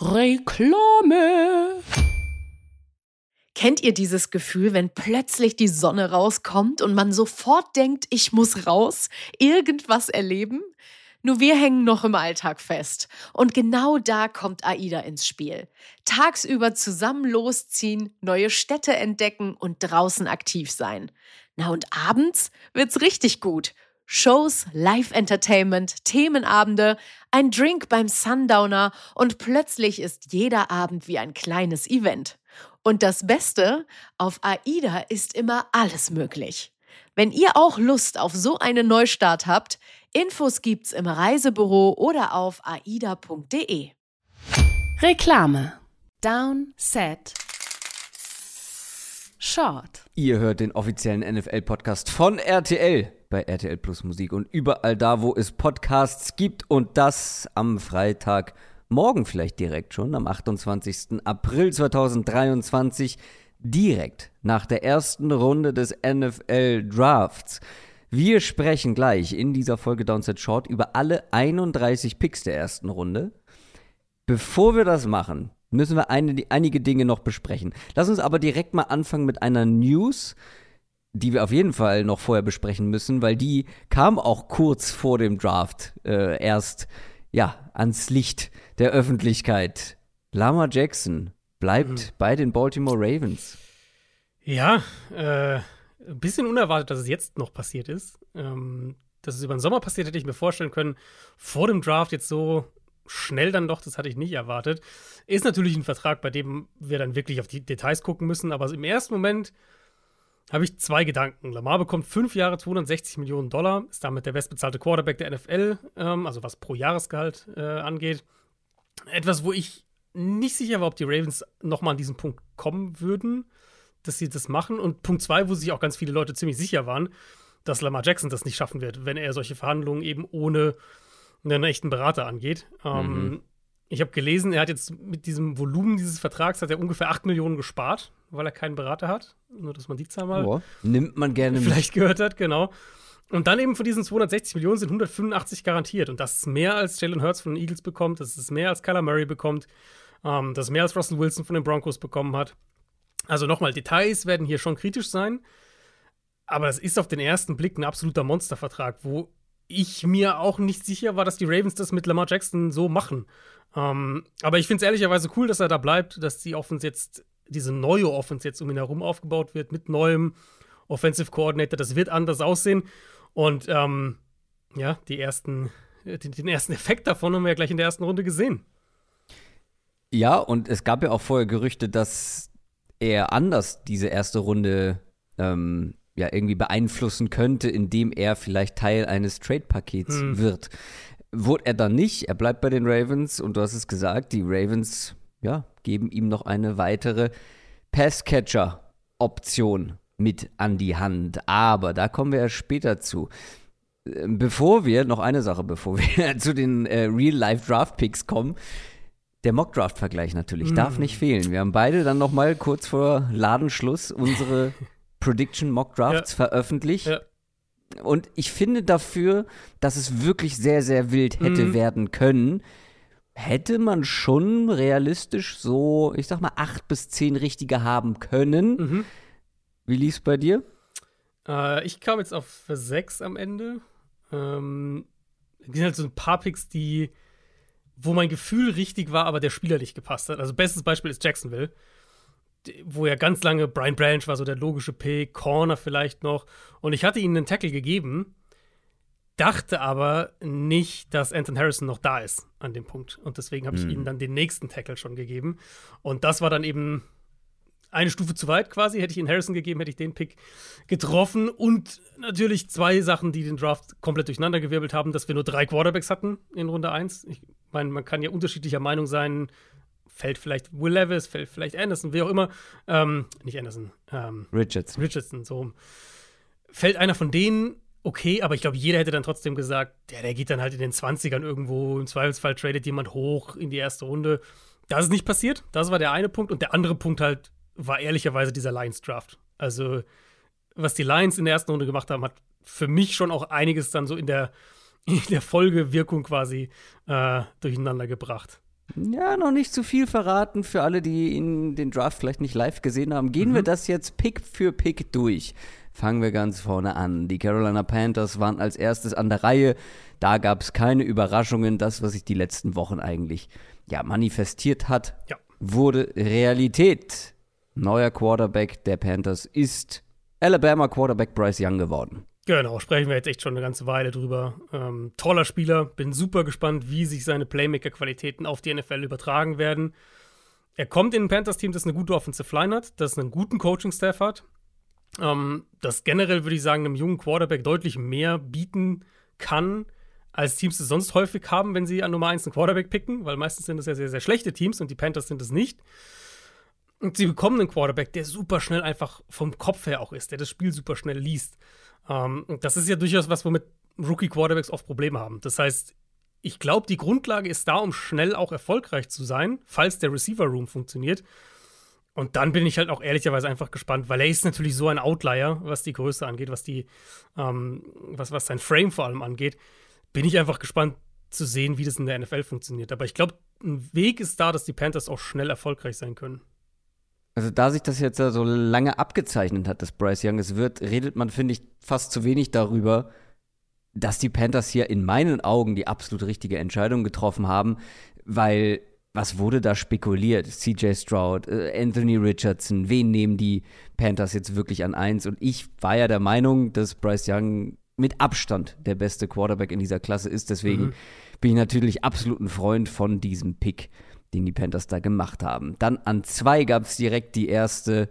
Reklame. Kennt ihr dieses Gefühl, wenn plötzlich die Sonne rauskommt und man sofort denkt, ich muss raus, irgendwas erleben? Nur wir hängen noch im Alltag fest. Und genau da kommt AIDA ins Spiel. Tagsüber zusammen losziehen, neue Städte entdecken und draußen aktiv sein. Na und abends wird's richtig gut. Shows, Live-Entertainment, Themenabende, ein Drink beim Sundowner und plötzlich ist jeder Abend wie ein kleines Event. Und das Beste, auf AIDA ist immer alles möglich. Wenn ihr auch Lust auf so einen Neustart habt, Infos gibt's im Reisebüro oder auf aida.de. Reklame. Down, Set, Short. Ihr hört den offiziellen NFL-Podcast von RTL bei RTL Plus Musik und überall da, wo es Podcasts gibt, und das am Freitagmorgen vielleicht direkt schon, am 28. April 2023, direkt nach der ersten Runde des NFL-Drafts. Wir sprechen gleich in dieser Folge Downset Short über alle 31 Picks der ersten Runde. Bevor wir das machen, müssen wir einige Dinge noch besprechen. Lass uns aber direkt mal anfangen mit einer News, die wir auf jeden Fall noch vorher besprechen müssen, weil die kam auch kurz vor dem Draft erst ans Licht der Öffentlichkeit. Lamar Jackson bleibt bei den Baltimore Ravens. Ja, ein bisschen unerwartet, dass es jetzt noch passiert ist. Dass es über den Sommer passiert, hätte ich mir vorstellen können. Vor dem Draft jetzt so schnell dann doch, das hatte ich nicht erwartet. Ist natürlich ein Vertrag, bei dem wir dann wirklich auf die Details gucken müssen. Aber im ersten Moment habe ich zwei Gedanken. Lamar bekommt 5 Jahre, $260 Millionen, ist damit der bestbezahlte Quarterback der NFL, also was pro Jahresgehalt angeht. Etwas, wo ich nicht sicher war, ob die Ravens nochmal an diesen Punkt kommen würden, dass sie das machen. Und Punkt 2, wo sich auch ganz viele Leute ziemlich sicher waren, dass Lamar Jackson das nicht schaffen wird, wenn er solche Verhandlungen eben ohne einen echten Berater angeht. Ich habe gelesen, er hat jetzt mit diesem Volumen dieses Vertrags hat er ungefähr 8 Millionen gespart, weil er keinen Berater hat. Nur, dass man die Zahl mal nimmt man gerne vielleicht gehört hat, genau. Und dann eben von diesen 260 Millionen sind 185 garantiert. Und das ist mehr, als Jalen Hurts von den Eagles bekommt. Das ist mehr, als Kyler Murray bekommt. Das ist mehr, als Russell Wilson von den Broncos bekommen hat. Also nochmal, Details werden hier schon kritisch sein. Aber es ist auf den ersten Blick ein absoluter Monstervertrag, wo ich mir auch nicht sicher war, dass die Ravens das mit Lamar Jackson so machen. Aber ich finde es ehrlicherweise cool, dass er da bleibt, dass die Offense jetzt, diese neue Offense jetzt um ihn herum aufgebaut wird, mit neuem Offensive Coordinator. Das wird anders aussehen. Und den ersten Effekt davon haben wir ja gleich in der ersten Runde gesehen. Ja, und es gab ja auch vorher Gerüchte, dass er anders diese erste Runde irgendwie beeinflussen könnte, indem er vielleicht Teil eines Trade-Pakets wird. Wurde er dann nicht, er bleibt bei den Ravens und du hast es gesagt, die Ravens geben ihm noch eine weitere Passcatcher-Option mit an die Hand. Aber da kommen wir ja später zu. Bevor wir zu den Real-Life-Draft-Picks kommen, der Mock-Draft-Vergleich natürlich darf nicht fehlen. Wir haben beide dann noch mal kurz vor Ladenschluss unsere Prediction-Mock-Drafts veröffentlicht. Ja. Und ich finde dafür, dass es wirklich sehr, sehr wild hätte werden können, hätte man schon realistisch so, ich sag mal, 8 bis 10 richtige haben können. Wie lief's bei dir? Ich kam jetzt auf 6 am Ende. Es sind halt so ein paar Picks, wo mein Gefühl richtig war, aber der Spieler nicht gepasst hat. Also bestes Beispiel ist Jacksonville, wo ja ganz lange Brian Branch war so der logische Pick, Corner vielleicht noch. Und ich hatte ihnen einen Tackle gegeben, dachte aber nicht, dass Anton Harrison noch da ist an dem Punkt. Und deswegen habe ich ihnen dann den nächsten Tackle schon gegeben. Und das war dann eben eine Stufe zu weit quasi. Hätte ich ihnen Harrison gegeben, hätte ich den Pick getroffen. Und natürlich 2 Sachen, die den Draft komplett durcheinandergewirbelt haben, dass wir nur 3 Quarterbacks hatten in Runde 1. Ich meine, man kann ja unterschiedlicher Meinung sein. Fällt vielleicht Will Levis, fällt vielleicht Anderson, wie auch immer. Nicht Anderson. Richardson, so. Fällt einer von denen, okay, aber ich glaube, jeder hätte dann trotzdem gesagt, der geht dann halt in den 20ern irgendwo. Im Zweifelsfall tradet jemand hoch in die erste Runde. Das ist nicht passiert. Das war der eine Punkt. Und der andere Punkt halt war ehrlicherweise dieser Lions-Draft. Also, was die Lions in der ersten Runde gemacht haben, hat für mich schon auch einiges dann so in der Folgewirkung quasi durcheinander gebracht. Ja, noch nicht zu viel verraten für alle, die den Draft vielleicht nicht live gesehen haben. Gehen wir das jetzt Pick für Pick durch. Fangen wir ganz vorne an. Die Carolina Panthers waren als erstes an der Reihe. Da gab es keine Überraschungen. Das, was sich die letzten Wochen eigentlich manifestiert hat, wurde Realität. Neuer Quarterback der Panthers ist Alabama Quarterback Bryce Young geworden. Genau, sprechen wir jetzt echt schon eine ganze Weile drüber. Toller Spieler, bin super gespannt, wie sich seine Playmaker-Qualitäten auf die NFL übertragen werden. Er kommt in ein Panthers-Team, das eine gute Offensive Line hat, das einen guten Coaching-Staff hat, das generell, würde ich sagen, einem jungen Quarterback deutlich mehr bieten kann, als Teams es sonst häufig haben, wenn sie an Nummer 1 einen Quarterback picken, weil meistens sind das ja sehr, sehr schlechte Teams und die Panthers sind es nicht. Und sie bekommen einen Quarterback, der super schnell einfach vom Kopf her auch ist, der das Spiel super schnell liest. Und das ist ja durchaus was, womit Rookie-Quarterbacks oft Probleme haben. Das heißt, ich glaube, die Grundlage ist da, um schnell auch erfolgreich zu sein, falls der Receiver-Room funktioniert. Und dann bin ich halt auch ehrlicherweise einfach gespannt, weil er ist natürlich so ein Outlier, was die Größe angeht, was sein Frame vor allem angeht. Bin ich einfach gespannt zu sehen, wie das in der NFL funktioniert. Aber ich glaube, ein Weg ist da, dass die Panthers auch schnell erfolgreich sein können. Also da sich das jetzt so lange abgezeichnet hat, dass Bryce Young es wird, redet man, finde ich, fast zu wenig darüber, dass die Panthers hier in meinen Augen die absolut richtige Entscheidung getroffen haben, weil was wurde da spekuliert? CJ Stroud, Anthony Richardson, wen nehmen die Panthers jetzt wirklich an 1? Und ich war ja der Meinung, dass Bryce Young mit Abstand der beste Quarterback in dieser Klasse ist. Deswegen bin ich natürlich absolut ein Freund von diesem Pick, den die Panthers da gemacht haben. Dann an 2 gab es direkt die erste,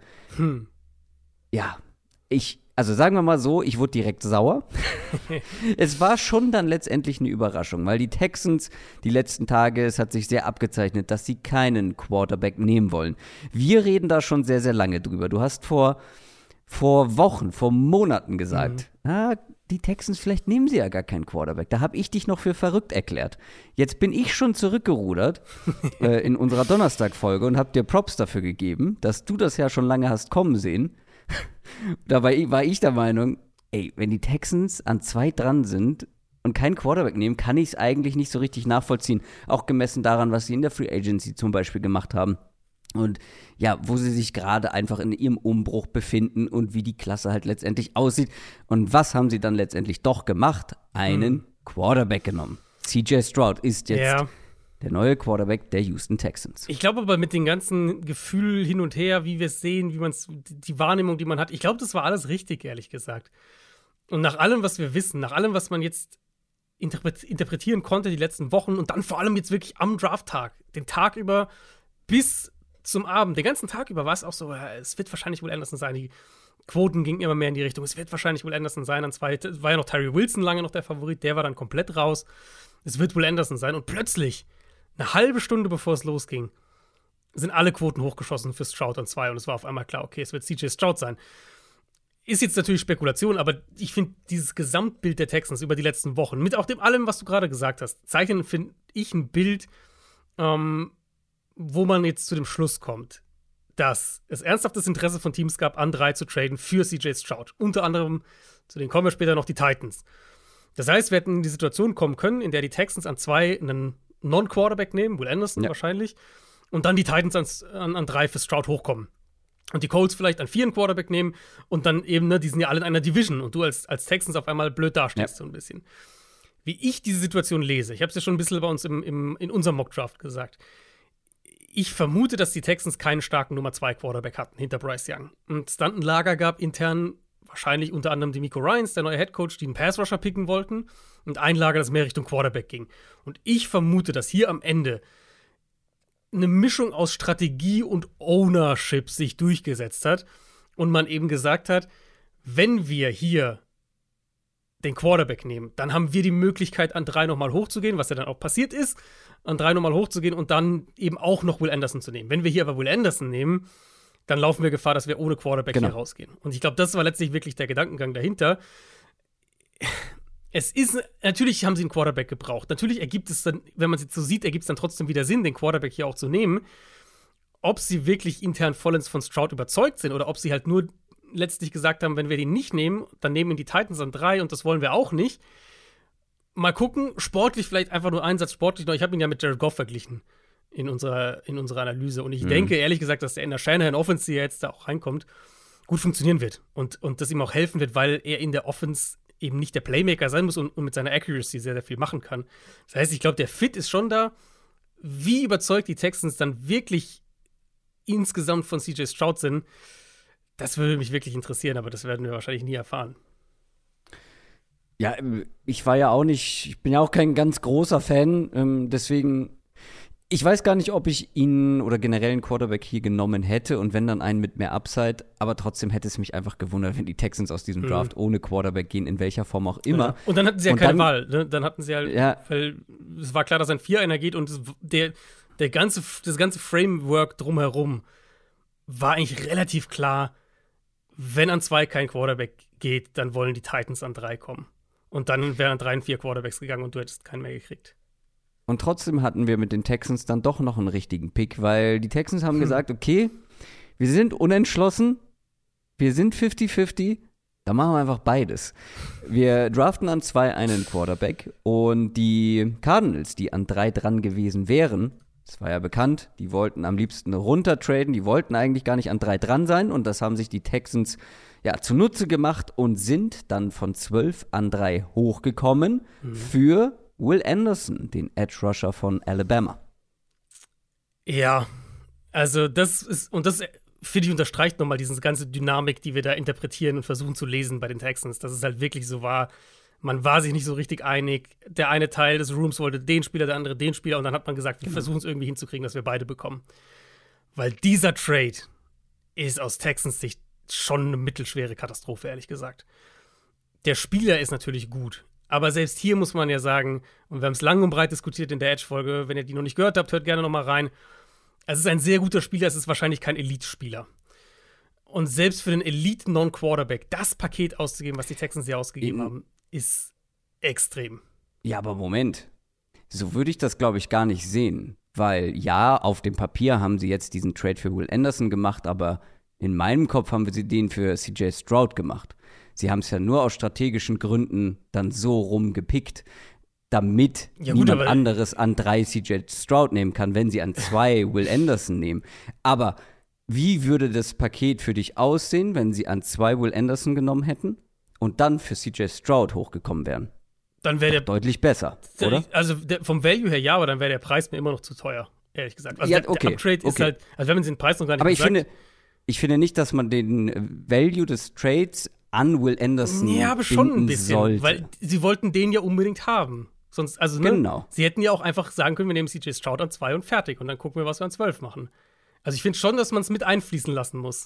also sagen wir mal so, ich wurde direkt sauer. Es war schon dann letztendlich eine Überraschung, weil die Texans die letzten Tage, es hat sich sehr abgezeichnet, dass sie keinen Quarterback nehmen wollen. Wir reden da schon sehr, sehr lange drüber. Du hast vor Wochen, vor Monaten gesagt, die Texans, vielleicht nehmen sie ja gar keinen Quarterback. Da habe ich dich noch für verrückt erklärt. Jetzt bin ich schon zurückgerudert in unserer Donnerstag-Folge und habe dir Props dafür gegeben, dass du das ja schon lange hast kommen sehen. Dabei war ich der Meinung, wenn die Texans an 2 dran sind und keinen Quarterback nehmen, kann ich es eigentlich nicht so richtig nachvollziehen. Auch gemessen daran, was sie in der Free Agency zum Beispiel gemacht haben. Und ja, wo sie sich gerade einfach in ihrem Umbruch befinden und wie die Klasse halt letztendlich aussieht. Und was haben sie dann letztendlich doch gemacht? Einen Quarterback genommen. CJ Stroud ist jetzt der neue Quarterback der Houston Texans. Ich glaube aber mit dem ganzen Gefühl hin und her, wie wir es sehen, wie man es, die Wahrnehmung, die man hat, ich glaube, das war alles richtig, ehrlich gesagt. Und nach allem, was wir wissen, nach allem, was man jetzt interpretieren konnte die letzten Wochen und dann vor allem jetzt wirklich am Drafttag, den Tag über bis zum Abend, den ganzen Tag über war es auch so, es wird wahrscheinlich wohl Anderson sein. Die Quoten gingen immer mehr in die Richtung, es wird wahrscheinlich wohl Anderson sein. Dann war ja noch Tyree Wilson lange noch der Favorit, der war dann komplett raus. Es wird wohl Anderson sein. Und plötzlich, eine halbe Stunde bevor es losging, sind alle Quoten hochgeschossen für Stroud an 2 und es war auf einmal klar, okay, es wird CJ Stroud sein. Ist jetzt natürlich Spekulation, aber ich finde, dieses Gesamtbild der Texans über die letzten Wochen, mit auch dem allem, was du gerade gesagt hast, zeichnen, finde ich, ein Bild, wo man jetzt zu dem Schluss kommt, dass es ernsthaftes Interesse von Teams gab, an 3 zu traden für CJ Stroud. Unter anderem, zu denen kommen wir später noch, die Titans. Das heißt, wir hätten in die Situation kommen können, in der die Texans an 2 einen Non-Quarterback nehmen, Will Anderson wahrscheinlich, und dann die Titans an 3 für Stroud hochkommen. Und die Colts vielleicht an 4 einen Quarterback nehmen und dann eben, die sind ja alle in einer Division und du als Texans auf einmal blöd dastehst, so ein bisschen. Wie ich diese Situation lese, ich habe es ja schon ein bisschen bei uns in unserem Mockdraft gesagt, ich vermute, dass die Texans keinen starken Nummer 2 Quarterback hatten hinter Bryce Young. Und es dann ein Lager gab intern, wahrscheinlich unter anderem DeMeco Ryans, der neue Headcoach, die einen Pass-Rusher picken wollten. Und ein Lager, das mehr Richtung Quarterback ging. Und ich vermute, dass hier am Ende eine Mischung aus Strategie und Ownership sich durchgesetzt hat. Und man eben gesagt hat, wenn wir hier den Quarterback nehmen, dann haben wir die Möglichkeit, an 3 nochmal hochzugehen, was ja dann auch passiert ist, an 3 nochmal hochzugehen und dann eben auch noch Will Anderson zu nehmen. Wenn wir hier aber Will Anderson nehmen, dann laufen wir Gefahr, dass wir ohne Quarterback hier rausgehen. Und ich glaube, das war letztlich wirklich der Gedankengang dahinter. Natürlich haben sie einen Quarterback gebraucht. Natürlich ergibt es dann, wenn man es jetzt so sieht, ergibt es dann trotzdem wieder Sinn, den Quarterback hier auch zu nehmen. Ob sie wirklich intern vollends von Stroud überzeugt sind oder ob sie halt nur letztlich gesagt haben, wenn wir den nicht nehmen, dann nehmen ihn die Titans an 3 und das wollen wir auch nicht. Mal gucken, sportlich vielleicht einfach nur ein Satz sportlich noch. Ich habe ihn ja mit Jared Goff verglichen. in unserer Analyse. Und ich denke, ehrlich gesagt, dass der in der Shanahan-Offense, die jetzt da auch reinkommt, gut funktionieren wird. Und das ihm auch helfen wird, weil er in der Offense eben nicht der Playmaker sein muss und mit seiner Accuracy sehr, sehr viel machen kann. Das heißt, ich glaube, der Fit ist schon da. Wie überzeugt die Texans dann wirklich insgesamt von CJ Stroud sind, das würde mich wirklich interessieren, aber das werden wir wahrscheinlich nie erfahren. Ja, ich bin ja auch kein ganz großer Fan, deswegen, ich weiß gar nicht, ob ich ihn oder generell einen Quarterback hier genommen hätte und wenn dann einen mit mehr Upside, aber trotzdem hätte es mich einfach gewundert, wenn die Texans aus diesem Draft ohne Quarterback gehen, in welcher Form auch immer. Ja. Und dann hatten sie ja keine Wahl, ne? Dann hatten sie halt, weil es war klar, dass ein 4-1er geht und das ganze Framework drumherum war eigentlich relativ klar, wenn an 2 kein Quarterback geht, dann wollen die Titans an 3 kommen. Und dann wären 3 und 4 Quarterbacks gegangen und du hättest keinen mehr gekriegt. Und trotzdem hatten wir mit den Texans dann doch noch einen richtigen Pick, weil die Texans haben gesagt, okay, wir sind unentschlossen, wir sind 50-50, dann machen wir einfach beides. Wir draften an 2 einen Quarterback und die Cardinals, die an 3 dran gewesen wären, das war ja bekannt, die wollten am liebsten runtertraden, die wollten eigentlich gar nicht an 3 dran sein und das haben sich die Texans zunutze gemacht und sind dann von 12 an 3 hochgekommen für Will Anderson, den Edge Rusher von Alabama. Ja, also das finde ich, unterstreicht nochmal diese ganze Dynamik, die wir da interpretieren und versuchen zu lesen bei den Texans, dass es halt wirklich so war, man war sich nicht so richtig einig, der eine Teil des Rooms wollte den Spieler, der andere den Spieler und dann hat man gesagt, wir versuchen es irgendwie hinzukriegen, dass wir beide bekommen. Weil dieser Trade ist aus Texans Sicht schon eine mittelschwere Katastrophe, ehrlich gesagt. Der Spieler ist natürlich gut, aber selbst hier muss man ja sagen, und wir haben es lang und breit diskutiert in der Edge-Folge, wenn ihr die noch nicht gehört habt, hört gerne noch mal rein. Es ist ein sehr guter Spieler, es ist wahrscheinlich kein Elite-Spieler. Und selbst für den Elite-Non-Quarterback das Paket auszugeben, was die Texans hier ausgegeben haben, ist extrem. Ja, aber Moment. So würde ich das, glaube ich, gar nicht sehen. Weil ja, auf dem Papier haben sie jetzt diesen Trade für Will Anderson gemacht, aber in meinem Kopf haben wir den für CJ Stroud gemacht. Sie haben es ja nur aus strategischen Gründen dann so rumgepickt, damit niemand anderes an 3 CJ Stroud nehmen kann, wenn sie an 2 Will Anderson nehmen. Aber wie würde das Paket für dich aussehen, wenn sie an 2 Will Anderson genommen hätten und dann für CJ Stroud hochgekommen wären? Dann wäre der deutlich besser, oder? Also vom Value her ja, aber dann wäre der Preis mir immer noch zu teuer, ehrlich gesagt. Also der Uptrade ist halt, also wenn man den Preis noch gar nicht gesagt. Aber ich finde nicht, dass man den Value des Trades an Will Anderson aber schon ein bisschen, sollte. Weil sie wollten den ja unbedingt haben. Sonst, also genau. Sie hätten ja auch einfach sagen können, wir nehmen CJ Stroud an 2 und fertig und dann gucken wir, was wir an 12 machen. Also ich finde schon, dass man es mit einfließen lassen muss.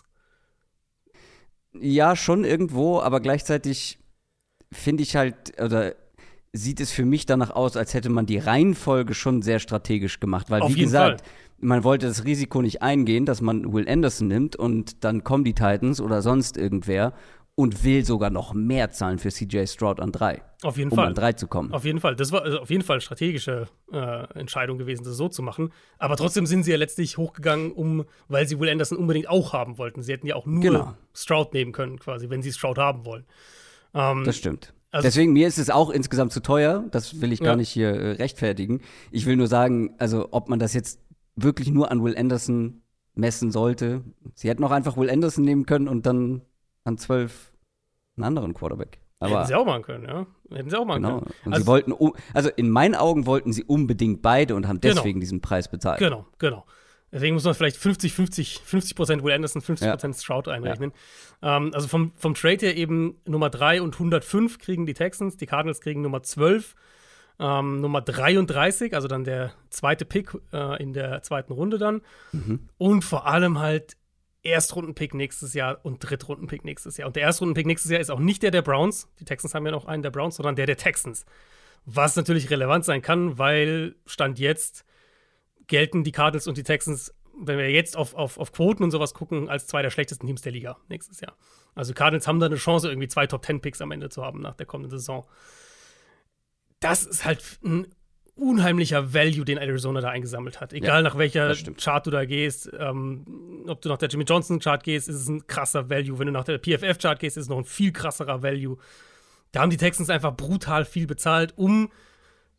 Ja, schon irgendwo, aber gleichzeitig finde ich halt, oder sieht es für mich danach aus, als hätte man die Reihenfolge schon sehr strategisch gemacht. Weil, wie gesagt, man wollte das Risiko nicht eingehen, dass man Will Anderson nimmt und dann kommen die Titans oder sonst irgendwer und will sogar noch mehr zahlen für CJ Stroud an 3. Auf jeden Fall. Um an 3 zu kommen. Auf jeden Fall. Das war auf jeden Fall eine strategische Entscheidung gewesen, das so zu machen. Aber trotzdem sind sie ja letztlich hochgegangen, weil sie Will Anderson unbedingt auch haben wollten. Sie hätten ja auch nur Stroud nehmen können, quasi, wenn sie Stroud haben wollen. Das stimmt. Also deswegen, mir ist es auch insgesamt zu teuer. Das will ich gar nicht hier rechtfertigen. Ich will nur sagen, also ob man das jetzt wirklich nur an Will Anderson messen sollte. Sie hätten auch einfach Will Anderson nehmen können und dann an 12 einen anderen Quarterback. Aber hätten sie auch machen können, ja. Hätten sie auch machen können. Und also, sie wollten, also in meinen Augen wollten sie unbedingt beide und haben deswegen diesen Preis bezahlt. Genau. Deswegen muss man vielleicht 50% Will Anderson, 50% Stroud einrechnen. Ja. Also vom Trade her eben Nummer 3 und 105 kriegen die Texans, die Cardinals kriegen Nummer 12, Nummer 33, also dann der zweite Pick in der zweiten Runde dann. Und vor allem halt Erstrundenpick nächstes Jahr und Drittrundenpick nächstes Jahr. Und der Erstrundenpick nächstes Jahr ist auch nicht der Browns. Die Texans haben ja noch einen der Browns, sondern der Texans. Was natürlich relevant sein kann, weil Stand jetzt gelten die Cardinals und die Texans, wenn wir jetzt auf Quoten und sowas gucken, als 2 der schlechtesten Teams der Liga nächstes Jahr. Also die Cardinals haben da eine Chance, irgendwie 2 Top-10-Picks am Ende zu haben nach der kommenden Saison. Das ist halt ein unheimlicher Value, den Arizona da eingesammelt hat. Egal nach welcher Chart du da gehst, ob du nach der Jimmy Johnson-Chart gehst, ist es ein krasser Value. Wenn du nach der PFF-Chart gehst, ist es noch ein viel krasserer Value. Da haben die Texans einfach brutal viel bezahlt, um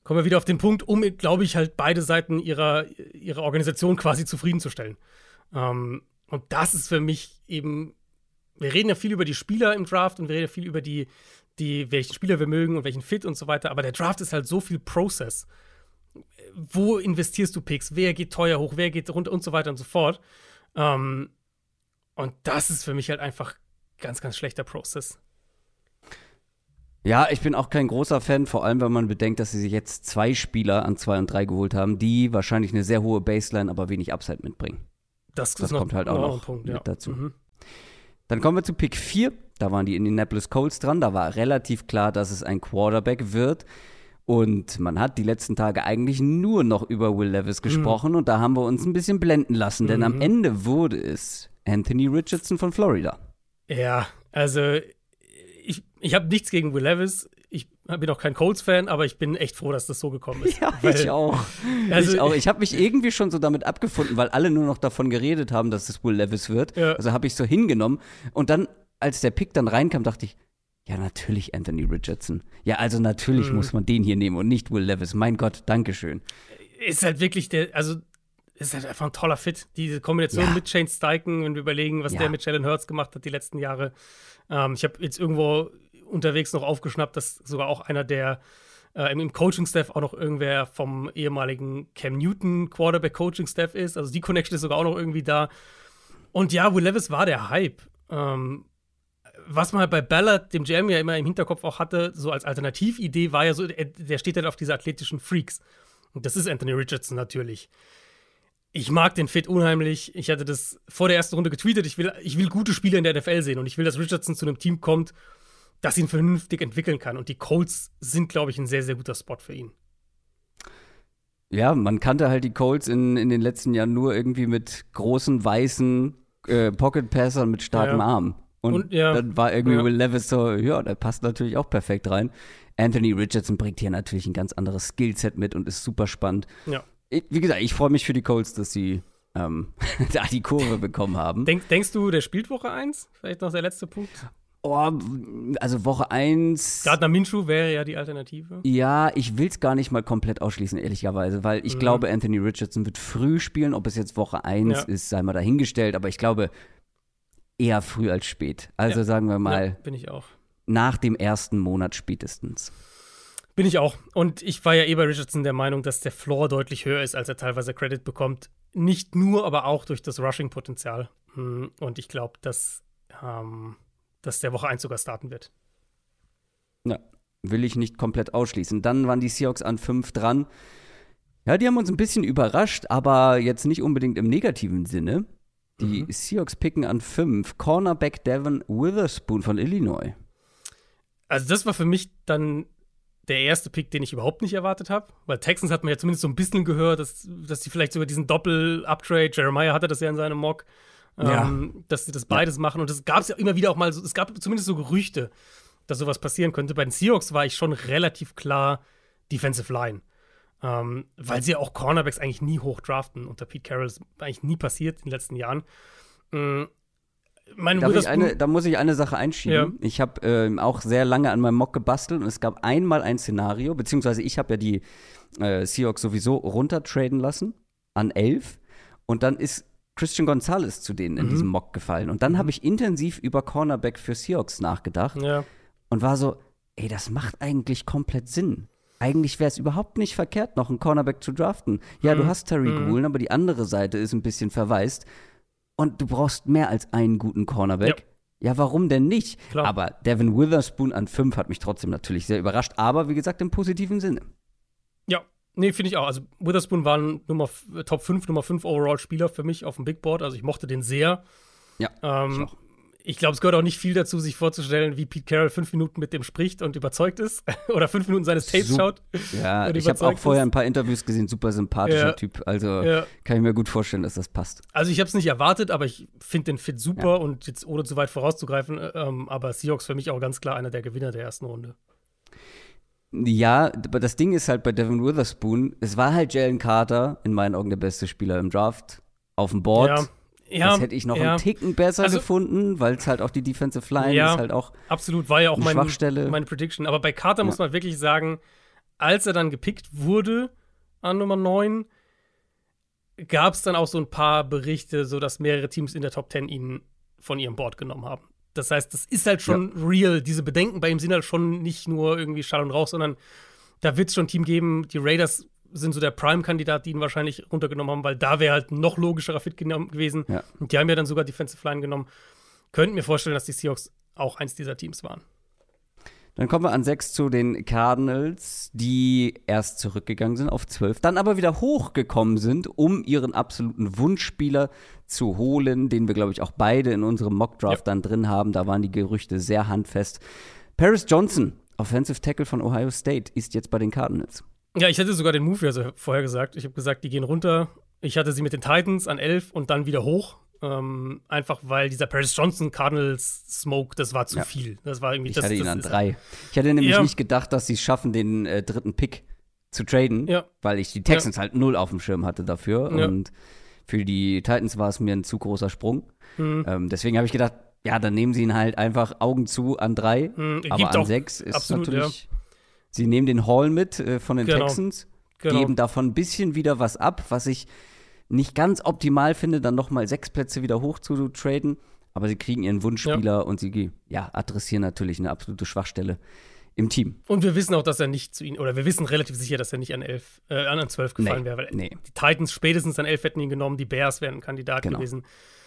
kommen wir wieder auf den Punkt, um, glaube ich, halt beide Seiten ihrer Organisation quasi zufriedenzustellen. Und das ist für mich eben, wir reden ja viel über die Spieler im Draft und wir reden ja viel über welchen Spieler wir mögen und welchen Fit und so weiter, aber der Draft ist halt so viel Process. Wo investierst du Picks? Wer geht teuer hoch? Wer geht runter? Und so weiter und so fort. Und das ist für mich halt einfach ganz, ganz schlechter Prozess. Ja, ich bin auch kein großer Fan, vor allem, wenn man bedenkt, dass sie sich jetzt 2 Spieler an 2 und 3 geholt haben, die wahrscheinlich eine sehr hohe Baseline, aber wenig Upside mitbringen. Das kommt halt auch noch ein Punkt, mit dazu. Dann kommen wir zu Pick 4. Da waren die Indianapolis Colts dran. Da war relativ klar, dass es ein Quarterback wird. Und man hat die letzten Tage eigentlich nur noch über Will Levis gesprochen. Und da haben wir uns ein bisschen blenden lassen. Denn am Ende wurde es Anthony Richardson von Florida. Ja, also ich habe nichts gegen Will Levis. Ich bin auch kein Colts-Fan, aber ich bin echt froh, dass das so gekommen ist. Ja, ich auch. Ich habe mich irgendwie schon so damit abgefunden, weil alle nur noch davon geredet haben, dass es Will Levis wird. Ja. Also habe ich so hingenommen. Und dann, als der Pick dann reinkam, dachte ich, ja, natürlich Anthony Richardson. Ja, also natürlich muss man den hier nehmen und nicht Will Levis. Mein Gott, Dankeschön. Ist halt wirklich ist halt einfach ein toller Fit. Diese Kombination mit Shane Steichen, wenn wir überlegen, was der mit Jalen Hurts gemacht hat die letzten Jahre. Ich habe jetzt irgendwo unterwegs noch aufgeschnappt, dass sogar auch einer der im Coaching-Staff auch noch irgendwer vom ehemaligen Cam Newton Quarterback-Coaching-Staff ist. Also die Connection ist sogar auch noch irgendwie da. Und ja, Will Levis war der Hype. Was man halt bei Ballard, dem GM, ja immer im Hinterkopf auch hatte, so als Alternatividee, war ja so, der steht halt auf diese athletischen Freaks. Und das ist Anthony Richardson natürlich. Ich mag den Fit unheimlich. Ich hatte das vor der ersten Runde getweetet. Ich will gute Spieler in der NFL sehen. Und ich will, dass Richardson zu einem Team kommt, das ihn vernünftig entwickeln kann. Und die Colts sind, glaube ich, ein sehr, sehr guter Spot für ihn. Ja, man kannte halt die Colts in den letzten Jahren nur irgendwie mit großen, weißen Pocket-Passern mit starkem Arm. Und dann war irgendwie Will Levis so, ja, der passt natürlich auch perfekt rein. Anthony Richardson bringt hier natürlich ein ganz anderes Skillset mit und ist super spannend. Ja. Wie gesagt, ich freue mich für die Colts, dass sie da die Kurve bekommen haben. Denkst du, der spielt Woche 1? Vielleicht noch der letzte Punkt? Oh, also Woche 1. Gardner Minshew wäre ja die Alternative. Ja, ich will es gar nicht mal komplett ausschließen, ehrlicherweise, weil ich glaube, Anthony Richardson wird früh spielen. Ob es jetzt Woche 1 ist, sei mal dahingestellt. Aber ich glaube, eher früh als spät. Also sagen wir mal, bin ich auch. Nach dem ersten Monat spätestens. Bin ich auch. Und ich war ja bei Richardson der Meinung, dass der Floor deutlich höher ist, als er teilweise Credit bekommt. Nicht nur, aber auch durch das Rushing-Potenzial. Und ich glaube, dass der Woche 1 sogar starten wird. Ja, will ich nicht komplett ausschließen. Dann waren die Seahawks an 5 dran. Ja, die haben uns ein bisschen überrascht, aber jetzt nicht unbedingt im negativen Sinne. Die Seahawks picken an 5 Cornerback Devin Witherspoon von Illinois. Also das war für mich dann der erste Pick, den ich überhaupt nicht erwartet habe. Weil Texans hat man ja zumindest so ein bisschen gehört, dass die vielleicht sogar diesen Doppel-Uptrade, Jeremiah hatte das ja in seinem Mock, dass sie das beides machen. Und es gab es ja immer wieder auch mal so, es gab zumindest so Gerüchte, dass sowas passieren könnte. Bei den Seahawks war ich schon relativ klar Defensive Line. Weil sie ja auch Cornerbacks eigentlich nie hoch draften. Unter Pete Carroll ist eigentlich nie passiert in den letzten Jahren. Da muss ich eine Sache einschieben. Ja. Ich habe auch sehr lange an meinem Mock gebastelt und es gab einmal ein Szenario, beziehungsweise ich habe ja die Seahawks sowieso runtertraden lassen an 11 und dann ist Christian Gonzalez zu denen in diesem Mock gefallen. Und dann habe ich intensiv über Cornerback für Seahawks nachgedacht und war so, ey, das macht eigentlich komplett Sinn. Eigentlich wäre es überhaupt nicht verkehrt, noch einen Cornerback zu draften. Ja, du hast Tariq Woolen, aber die andere Seite ist ein bisschen verwaist. Und du brauchst mehr als einen guten Cornerback. Ja, warum denn nicht? Klar. Aber Devin Witherspoon an 5 hat mich trotzdem natürlich sehr überrascht. Aber wie gesagt, im positiven Sinne. Ja, nee, finde ich auch. Also Witherspoon war ein Top 5, Nummer 5 Overall-Spieler für mich auf dem Big Board. Also ich mochte den sehr. Ja, ich auch. Ich glaube, es gehört auch nicht viel dazu, sich vorzustellen, wie Pete Carroll 5 Minuten mit dem spricht und überzeugt ist. Oder 5 Minuten seines Tapes schaut. Ja, ich habe auch vorher ein paar Interviews gesehen, super sympathischer Typ. Also kann ich mir gut vorstellen, dass das passt. Also ich habe es nicht erwartet, aber ich finde den Fit super und jetzt ohne zu weit vorauszugreifen, aber Seahawks für mich auch ganz klar einer der Gewinner der ersten Runde. Ja, aber das Ding ist halt bei Devin Witherspoon, es war halt Jalen Carter, in meinen Augen der beste Spieler im Draft, auf dem Board. Ja, das hätte ich noch einen Ticken besser gefunden, weil es halt auch die Defensive Line ist halt auch absolut, war ja auch Schwachstelle. Meine Prediction. Aber bei Carter muss man wirklich sagen, als er dann gepickt wurde an Nummer 9, gab es dann auch so ein paar Berichte, so dass mehrere Teams in der Top 10 ihn von ihrem Board genommen haben. Das heißt, das ist halt schon real. Diese Bedenken bei ihm sind halt schon nicht nur irgendwie Schall und Rauch, sondern da wird es schon ein Team geben. Die Raiders sind so der Prime-Kandidat, die ihn wahrscheinlich runtergenommen haben, weil da wäre halt ein noch logischerer Fit gewesen. Ja. Und die haben ja dann sogar Defensive Line genommen. Könnten mir vorstellen, dass die Seahawks auch eins dieser Teams waren. Dann kommen wir an 6 zu den Cardinals, die erst zurückgegangen sind auf 12, dann aber wieder hochgekommen sind, um ihren absoluten Wunschspieler zu holen, den wir, glaube ich, auch beide in unserem Mockdraft dann drin haben. Da waren die Gerüchte sehr handfest. Paris Johnson, Offensive Tackle von Ohio State, ist jetzt bei den Cardinals. Ja, ich hatte sogar den Move ja vorher gesagt. Ich habe gesagt, die gehen runter. Ich hatte sie mit den Titans an 11 und dann wieder hoch. Einfach weil dieser Paris Johnson Cardinals Smoke, das war zu viel. Das war irgendwie, ich hatte ihn an 3. Ich hatte nämlich nicht gedacht, dass sie es schaffen, den 3. Pick zu traden, weil ich die Texans halt 0 auf dem Schirm hatte dafür. Und für die Titans war es mir ein zu großer Sprung. Deswegen habe ich gedacht, ja, dann nehmen sie ihn halt einfach Augen zu an 3. Aber an 6 ist absolut, natürlich. Sie nehmen den Hall mit von den Texans, geben davon ein bisschen wieder was ab, was ich nicht ganz optimal finde, dann nochmal 6 Plätze wieder hoch zu traden. Aber sie kriegen ihren Wunschspieler und sie adressieren natürlich eine absolute Schwachstelle im Team. Und wir wissen auch, dass er nicht zu ihnen, oder wir wissen relativ sicher, dass er nicht an 12 gefallen wäre, weil die Titans spätestens an 11 hätten ihn genommen, die Bears wären ein Kandidat gewesen.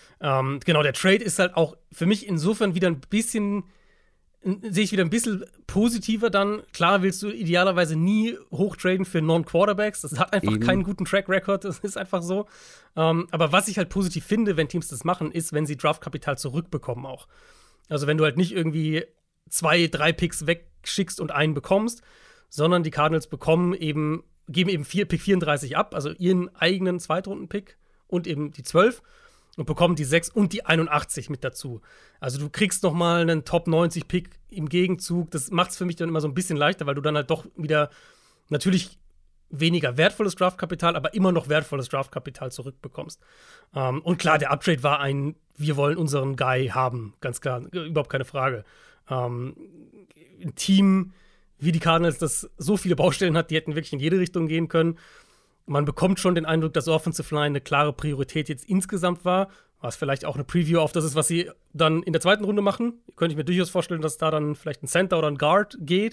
Der Trade ist halt auch für mich insofern wieder ein bisschen, sehe ich wieder ein bisschen positiver dann. Klar willst du idealerweise nie hochtraden für Non-Quarterbacks. Das hat einfach keinen guten Track-Record. Das ist einfach so. Aber was ich halt positiv finde, wenn Teams das machen, ist, wenn sie Draftkapital zurückbekommen auch. Also wenn du halt nicht irgendwie 2, 3 Picks wegschickst und einen bekommst, sondern die Cardinals geben eben Pick 34 ab, also ihren eigenen Zweitrunden-Pick und eben die 12 und bekommen die 6 und die 81 mit dazu. Also du kriegst noch mal einen Top-90-Pick im Gegenzug. Das macht es für mich dann immer so ein bisschen leichter, weil du dann halt doch wieder natürlich weniger wertvolles Draftkapital, aber immer noch wertvolles Draftkapital zurückbekommst. Und klar, der Uptrade war wir wollen unseren Guy haben, ganz klar, überhaupt keine Frage. Ein Team wie die Cardinals, das so viele Baustellen hat, die hätten wirklich in jede Richtung gehen können. Man bekommt schon den Eindruck, dass Offensive Line eine klare Priorität jetzt insgesamt war, was vielleicht auch eine Preview auf das ist, was sie dann in der zweiten Runde machen. Könnte ich mir durchaus vorstellen, dass da dann vielleicht ein Center oder ein Guard geht.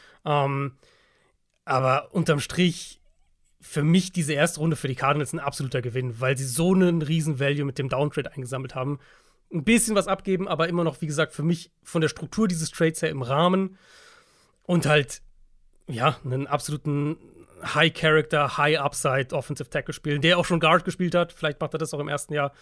Aber unterm Strich für mich diese erste Runde für die Cardinals ein absoluter Gewinn, weil sie so einen riesen Value mit dem Downtrade eingesammelt haben. Ein bisschen was abgeben, aber immer noch, wie gesagt, für mich von der Struktur dieses Trades her im Rahmen und halt, einen absoluten High-Character, High-Upside Offensive Tackle spielen, der auch schon Guard gespielt hat. Vielleicht macht er das auch im ersten Jahr.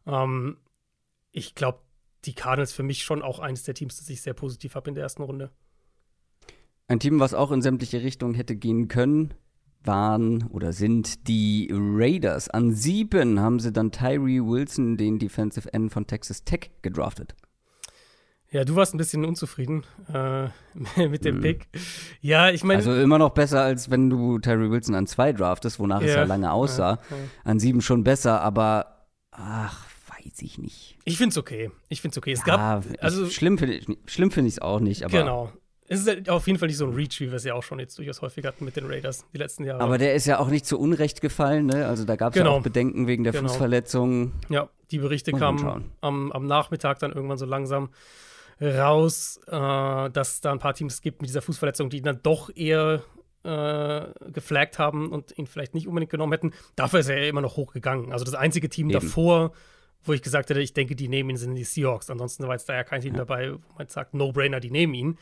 Ich glaube, die Cardinals für mich schon auch eines der Teams, das ich sehr positiv habe in der ersten Runde. Ein Team, was auch in sämtliche Richtungen hätte gehen können, waren oder sind die Raiders. An 7 haben sie dann Tyree Wilson, den Defensive End von Texas Tech, gedraftet. Ja, du warst ein bisschen unzufrieden mit dem Pick. Ja, ich meine. Also immer noch besser, als wenn du Tyree Wilson an 2 draftest, wonach es ja lange aussah. An 7 schon besser, aber weiß ich nicht. Ich find's okay. Es schlimm finde ich es auch nicht. Aber genau. Es ist halt auf jeden Fall nicht so ein Reach, wie wir es ja auch schon jetzt durchaus häufig hatten mit den Raiders die letzten Jahre. Aber der ist ja auch nicht zu Unrecht gefallen, ne? Also da gab es ja auch Bedenken wegen der Fußverletzung. Ja, die Berichte kamen am Nachmittag dann irgendwann so langsam raus, dass da ein paar Teams gibt mit dieser Fußverletzung, die dann doch eher geflaggt haben und ihn vielleicht nicht unbedingt genommen hätten. Dafür ist er ja immer noch hochgegangen. Also das einzige Team davor, wo ich gesagt hätte, ich denke, die nehmen ihn, sind die Seahawks. Ansonsten war jetzt da ja kein Team dabei, wo man sagt, No-Brainer, die nehmen ihn.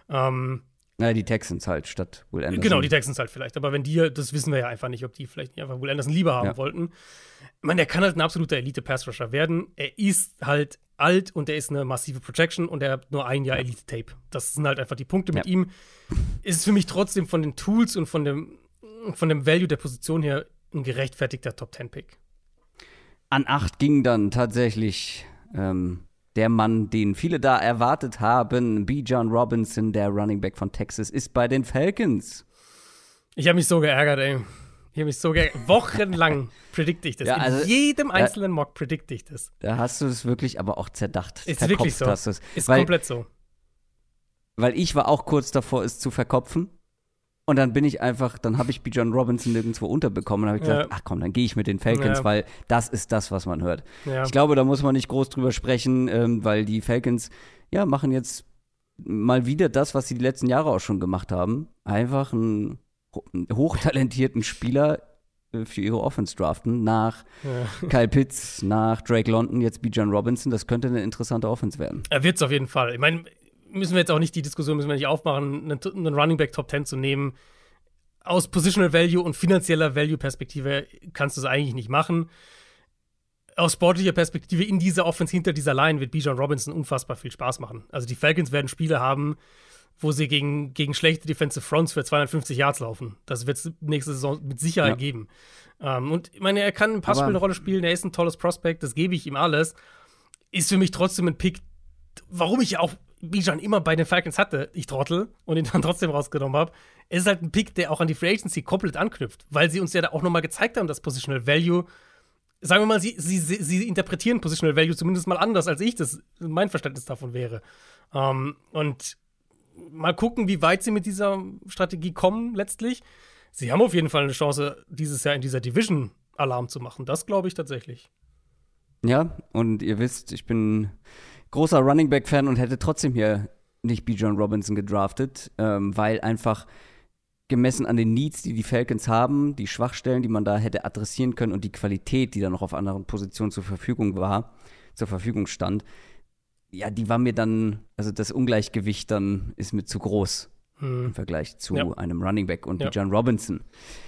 Die Texans halt statt Will Anderson. Genau, die Texans halt vielleicht. Aber wenn das wissen wir ja einfach nicht, ob die vielleicht nicht einfach Will Anderson lieber haben wollten. Ich meine, der kann halt ein absoluter Elite-Pass-Rusher werden. Er ist halt alt und er ist eine massive Projection und er hat nur ein Jahr Elite-Tape. Das sind halt einfach die Punkte mit ihm. Ist für mich trotzdem von den Tools und von dem Value der Position her ein gerechtfertigter Top-10-Pick. An 8 ging dann tatsächlich der Mann, den viele da erwartet haben, Bijan Robinson, der Running Back von Texas, ist bei den Falcons. Ich habe mich so geärgert, ey. Wochenlang predikte ich das. Ja, also, in jedem einzelnen Mock predikte ich das. Da hast du es wirklich aber auch zerdacht. Ist wirklich so. Ist komplett so. Weil ich war auch kurz davor, es zu verkopfen. Und dann habe ich Bijan Robinson nirgendwo unterbekommen und habe gesagt, ach komm, dann gehe ich mit den Falcons, weil das ist das, was man hört. Ja. Ich glaube, da muss man nicht groß drüber sprechen, weil die Falcons, machen jetzt mal wieder das, was sie die letzten Jahre auch schon gemacht haben. Einfach einen hochtalentierten Spieler für ihre Offense draften, nach Kyle Pitts, nach Drake London, jetzt Bijan Robinson. Das könnte eine interessante Offense werden. Er wird es auf jeden Fall. Ich meine, die Diskussion müssen wir nicht aufmachen, einen Running Back Top 10 zu nehmen. Aus Positional Value und finanzieller Value-Perspektive kannst du es eigentlich nicht machen. Aus sportlicher Perspektive in dieser Offense hinter dieser Line wird Bijan Robinson unfassbar viel Spaß machen. Also die Falcons werden Spiele haben, wo sie gegen schlechte Defensive Fronts für 250 Yards laufen. Das wird es nächste Saison mit Sicherheit geben. Und ich meine, er kann im Passspiel eine Rolle spielen, er ist ein tolles Prospect, das gebe ich ihm alles. Ist für mich trotzdem ein Pick, warum ich auch Bijan immer bei den Falcons hatte, ich Trottel, und ihn dann trotzdem rausgenommen habe. Es ist halt ein Pick, der auch an die Free Agency komplett anknüpft, weil sie uns ja da auch nochmal gezeigt haben, dass Positional Value, sagen wir mal, sie interpretieren Positional Value zumindest mal anders, als mein Verständnis davon wäre. Und mal gucken, wie weit sie mit dieser Strategie kommen letztlich. Sie haben auf jeden Fall eine Chance, dieses Jahr in dieser Division Alarm zu machen. Das glaube ich tatsächlich. Ja, und ihr wisst, ich bin großer Running Back-Fan und hätte trotzdem hier nicht Bijan Robinson gedraftet, weil einfach gemessen an den Needs, die Falcons haben, die Schwachstellen, die man da hätte adressieren können und die Qualität, die da noch auf anderen Positionen zur Verfügung stand, die war mir dann, also das Ungleichgewicht dann ist mir zu groß im Vergleich zu einem Running Back und Bijan Robinson.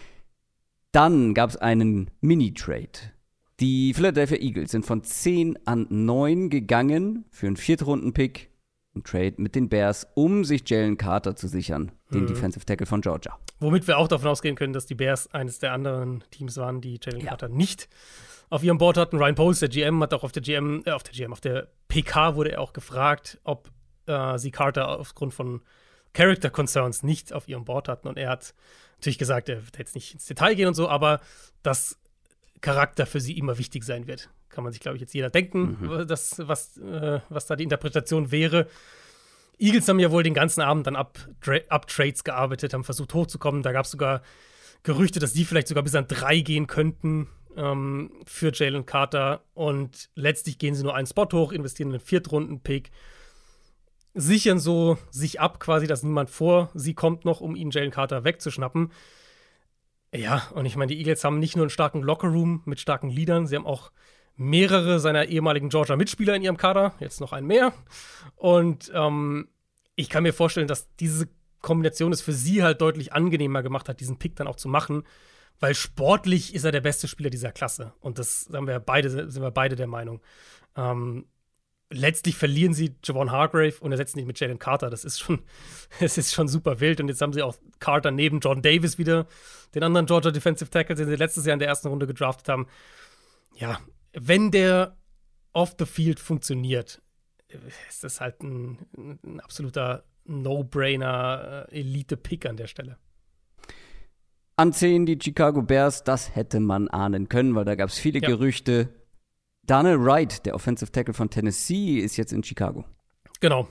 Dann gab es einen Mini-Trade. Die Philadelphia Eagles sind von 10 an 9 gegangen für einen 4. Runden-Pick, einen Trade mit den Bears, um sich Jalen Carter zu sichern, den Defensive Tackle von Georgia. Womit wir auch davon ausgehen können, dass die Bears eines der anderen Teams waren, die Jalen Carter nicht auf ihrem Board hatten. Ryan Poles, der GM, hat auch auf der PK wurde er auch gefragt, ob sie Carter aufgrund von Character Concerns nicht auf ihrem Board hatten. Und er hat natürlich gesagt, er wird jetzt nicht ins Detail gehen und so, aber dass Charakter für sie immer wichtig sein wird. Kann man sich, glaube ich, jetzt jeder denken, was da die Interpretation wäre. Eagles haben ja wohl den ganzen Abend dann ab Trades gearbeitet, haben versucht hochzukommen. Da gab es sogar Gerüchte, dass die vielleicht sogar bis an 3 gehen könnten für Jalen Carter. Und letztlich gehen sie nur einen Spot hoch, investieren einen 4-Runden-Pick, sichern so sich ab quasi, dass niemand vor sie kommt noch, um ihn Jalen Carter wegzuschnappen. Ja, und ich meine, die Eagles haben nicht nur einen starken Lockerroom mit starken Leadern, sie haben auch mehrere seiner ehemaligen Georgia-Mitspieler in ihrem Kader, jetzt noch einen mehr. Und ich kann mir vorstellen, dass diese Kombination es für sie halt deutlich angenehmer gemacht hat, diesen Pick dann auch zu machen, weil sportlich ist er der beste Spieler dieser Klasse. Und das sind wir beide der Meinung. Letztlich verlieren sie Javon Hargrave und ersetzen ihn mit Jalen Carter. Es ist schon super wild. Und jetzt haben sie auch Carter neben Jordan Davis wieder, den anderen Georgia Defensive Tackle, den sie letztes Jahr in der ersten Runde gedraftet haben. Ja, wenn der off the field funktioniert, ist das halt ein absoluter No-Brainer Elite-Pick an der Stelle. An 10 die Chicago Bears, das hätte man ahnen können, weil da gab es viele Gerüchte. Daniel Wright, der Offensive Tackle von Tennessee, ist jetzt in Chicago. Genau.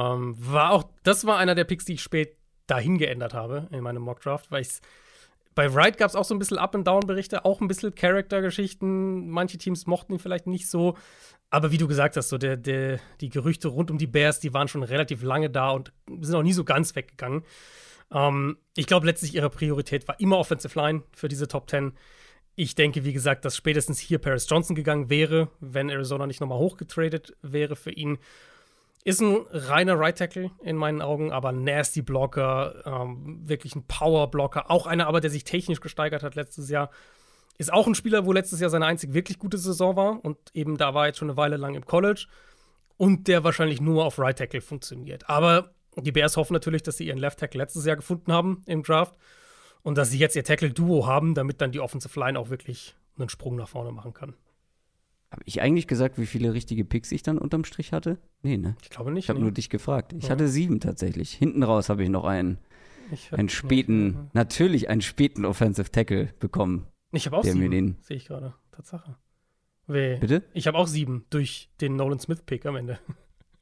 Das war einer der Picks, die ich spät dahin geändert habe in meinem Mockdraft, weil bei Wright gab es auch so ein bisschen Up-and-Down-Berichte, auch ein bisschen Charakter-Geschichten. Manche Teams mochten ihn vielleicht nicht so. Aber wie du gesagt hast, so die Gerüchte rund um die Bears, die waren schon relativ lange da und sind auch nie so ganz weggegangen. Ich glaube, letztlich ihre Priorität war immer Offensive Line für diese Top 10. Ich denke, wie gesagt, dass spätestens hier Paris Johnson gegangen wäre, wenn Arizona nicht nochmal hochgetradet wäre für ihn. Ist ein reiner Right Tackle in meinen Augen, aber nasty Blocker, wirklich ein Power Blocker. Auch einer, aber der sich technisch gesteigert hat letztes Jahr. Ist auch ein Spieler, wo letztes Jahr seine einzig wirklich gute Saison war und eben da war jetzt schon eine Weile lang im College und der wahrscheinlich nur auf Right Tackle funktioniert. Aber die Bears hoffen natürlich, dass sie ihren Left Tackle letztes Jahr gefunden haben im Draft und dass sie jetzt ihr Tackle-Duo haben, damit dann die Offensive Line auch wirklich einen Sprung nach vorne machen kann. Habe ich eigentlich gesagt, wie viele richtige Picks ich dann unterm Strich hatte? Nee, ne? Ich glaube nicht. Ich habe nur dich gefragt. Ich hatte 7 tatsächlich. Hinten raus habe ich noch einen späten Offensive Tackle bekommen. Ich habe auch 7, sehe ich gerade. Tatsache. Bitte? Ich habe auch 7 durch den Nolan Smith-Pick am Ende.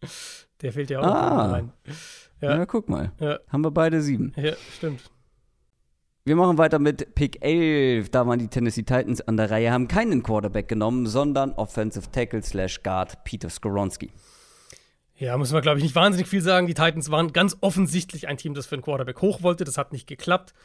Der fehlt ja auch noch rein. Ja, guck mal. Ja. Haben wir beide 7. Ja, stimmt. Wir machen weiter mit Pick 11. Da waren die Tennessee Titans an der Reihe, haben keinen Quarterback genommen, sondern Offensive Tackle / Guard Peter Skoronski. Ja, muss man, glaube ich, nicht wahnsinnig viel sagen. Die Titans waren ganz offensichtlich ein Team, das für einen Quarterback hoch wollte. Das hat nicht geklappt.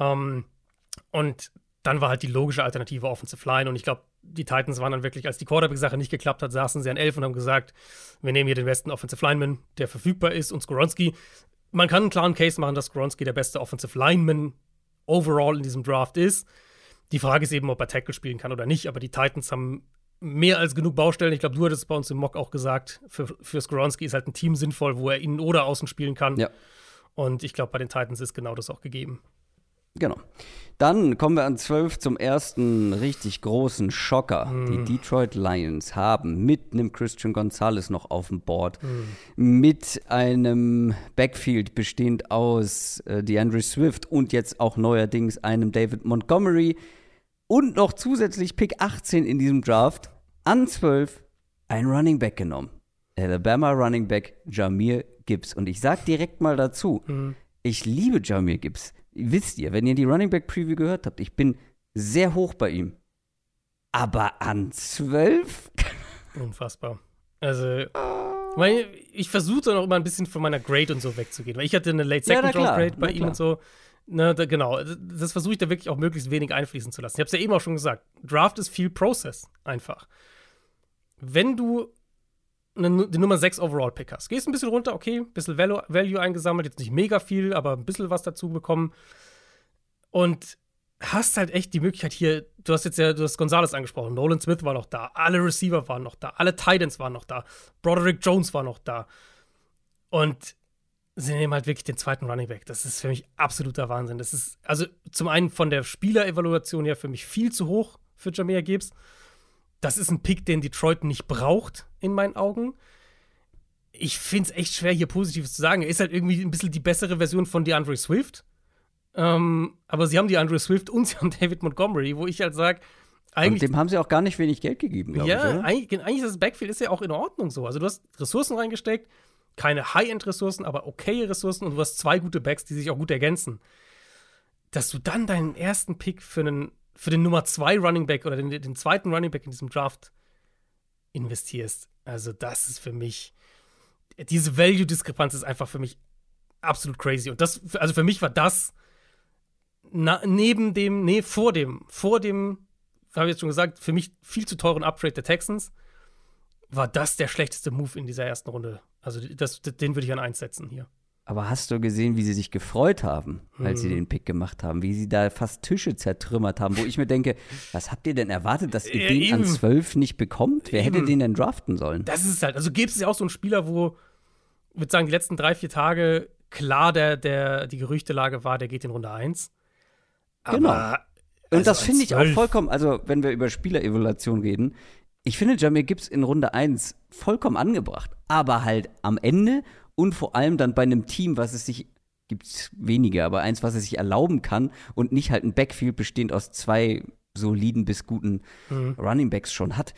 Und dann war halt die logische Alternative Offensive Line. Und ich glaube, die Titans waren dann wirklich, als die Quarterback-Sache nicht geklappt hat, saßen sie an 11 und haben gesagt, wir nehmen hier den besten Offensive Lineman, der verfügbar ist, und Skoronski. Man kann einen klaren Case machen, dass Skoronski der beste Offensive Lineman overall in diesem Draft ist. Die Frage ist eben, ob er Tackle spielen kann oder nicht. Aber die Titans haben mehr als genug Baustellen. Ich glaube, du hattest es bei uns im Mock auch gesagt, für Skoronski ist halt ein Team sinnvoll, wo er innen oder außen spielen kann. Ja. Und ich glaube, bei den Titans ist genau das auch gegeben. Genau. Dann kommen wir an 12 zum ersten richtig großen Schocker. Die Detroit Lions haben mit einem Christian Gonzalez noch auf dem Board, mit einem Backfield bestehend aus DeAndre Swift und jetzt auch neuerdings einem David Montgomery und noch zusätzlich Pick 18 in diesem Draft an 12 ein Running Back genommen. Alabama Running Back Jahmyr Gibbs. Und ich sag direkt mal dazu, ich liebe Jahmyr Gibbs. Wisst ihr, wenn ihr die Running Back Preview gehört habt, ich bin sehr hoch bei ihm. Aber an 12? Unfassbar. Also, ich versuche dann auch immer ein bisschen von meiner Grade und so wegzugehen. Weil ich hatte eine Late Second Round Grade bei ihm und so. Genau, das versuche ich da wirklich auch möglichst wenig einfließen zu lassen. Ich habe es ja eben auch schon gesagt. Draft ist viel Process einfach. Wenn du den Nummer 6 Overall-Pick hast. Gehst ein bisschen runter, okay, ein bisschen Value eingesammelt, jetzt nicht mega viel, aber ein bisschen was dazu bekommen. Und hast halt echt die Möglichkeit hier, du hast Gonzalez angesprochen, Nolan Smith war noch da, alle Receiver waren noch da, alle Titans waren noch da, Broderick Jones war noch da. Und sie nehmen halt wirklich den zweiten Running Back. Das ist für mich absoluter Wahnsinn. Das ist, also zum einen von der Spielerevaluation her für mich viel zu hoch für Jahmyr Gibbs. Das ist ein Pick, den Detroit nicht braucht, in meinen Augen. Ich finde es echt schwer, hier Positives zu sagen. Er ist halt irgendwie ein bisschen die bessere Version von DeAndre Swift. Aber sie haben DeAndre Swift und sie haben David Montgomery, wo ich halt sage, eigentlich. Und dem haben sie auch gar nicht wenig Geld gegeben, glaube ich, oder? Eigentlich das Backfield ist ja auch in Ordnung so. Also du hast Ressourcen reingesteckt, keine High-End-Ressourcen, aber okaye Ressourcen, und du hast 2 gute Backs, die sich auch gut ergänzen. Dass du dann deinen ersten Pick für den Nummer 2 Running Back oder den zweiten Running Back in diesem Draft investierst. Also das ist für mich, diese Value-Diskrepanz ist einfach für mich absolut crazy. Und das, also für mich war das vor dem, habe ich jetzt schon gesagt, für mich viel zu teuren Upgrade der Texans, war das der schlechteste Move in dieser ersten Runde. Also den würde ich an 1 setzen hier. Aber hast du gesehen, wie sie sich gefreut haben, als sie den Pick gemacht haben? Wie sie da fast Tische zertrümmert haben, wo ich mir denke, was habt ihr denn erwartet, dass ihr den an 12 nicht bekommt? Wer hätte den denn draften sollen? Das ist es halt. Also Gibbs ist ja auch so ein Spieler, wo, ich würde sagen, die letzten 3-4 Tage klar die Gerüchtelage war, der geht in Runde 1. Aber, genau. Und also das finde ich auch vollkommen, also wenn wir über Spielerevaluation reden, ich finde Jahmyr Gibbs in Runde 1 vollkommen angebracht. Aber halt am Ende und vor allem dann bei einem Team, was es sich, gibt's wenige, aber eins, was es sich erlauben kann und nicht halt ein Backfield bestehend aus 2 soliden bis guten Running Backs schon hat.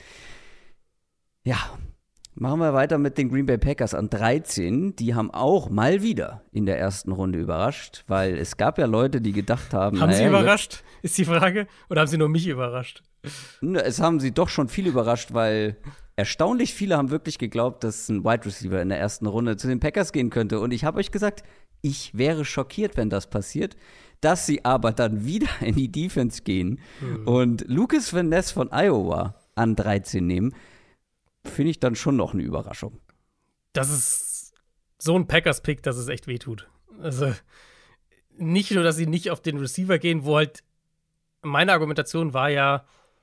Ja, machen wir weiter mit den Green Bay Packers an 13. Die haben auch mal wieder in der ersten Runde überrascht, weil es gab ja Leute, die gedacht haben, haben sie überrascht, ist die Frage, oder haben sie nur mich überrascht? Es haben sie doch schon viel überrascht, weil erstaunlich viele haben wirklich geglaubt, dass ein Wide Receiver in der ersten Runde zu den Packers gehen könnte. Und ich habe euch gesagt, ich wäre schockiert, wenn das passiert. Dass sie aber dann wieder in die Defense gehen und Lucas Van Ness von Iowa an 13 nehmen, finde ich dann schon noch eine Überraschung. Das ist so ein Packers-Pick, dass es echt wehtut. Also nicht nur, dass sie nicht auf den Receiver gehen, wo halt meine Argumentation war ja,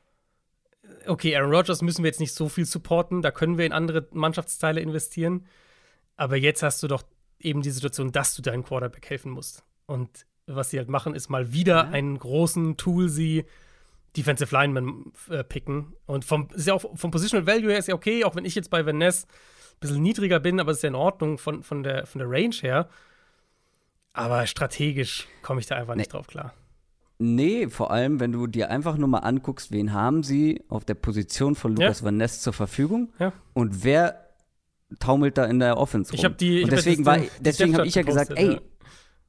okay, Aaron Rodgers müssen wir jetzt nicht so viel supporten, da können wir in andere Mannschaftsteile investieren. Aber jetzt hast du doch eben die Situation, dass du deinem Quarterback helfen musst. Und was sie halt machen, ist mal wieder einen großen Toolsy Defensive Lineman picken. Und ist ja auch vom Positional Value her ist ja okay, auch wenn ich jetzt bei Van Ness ein bisschen niedriger bin, aber es ist ja in Ordnung von der Range her. Aber strategisch komme ich da einfach nicht drauf klar. Nee, vor allem, wenn du dir einfach nur mal anguckst, wen haben sie auf der Position von Lucas Van Ness zur Verfügung und wer taumelt da in der Offense rum. Deswegen habe ich ja gesagt,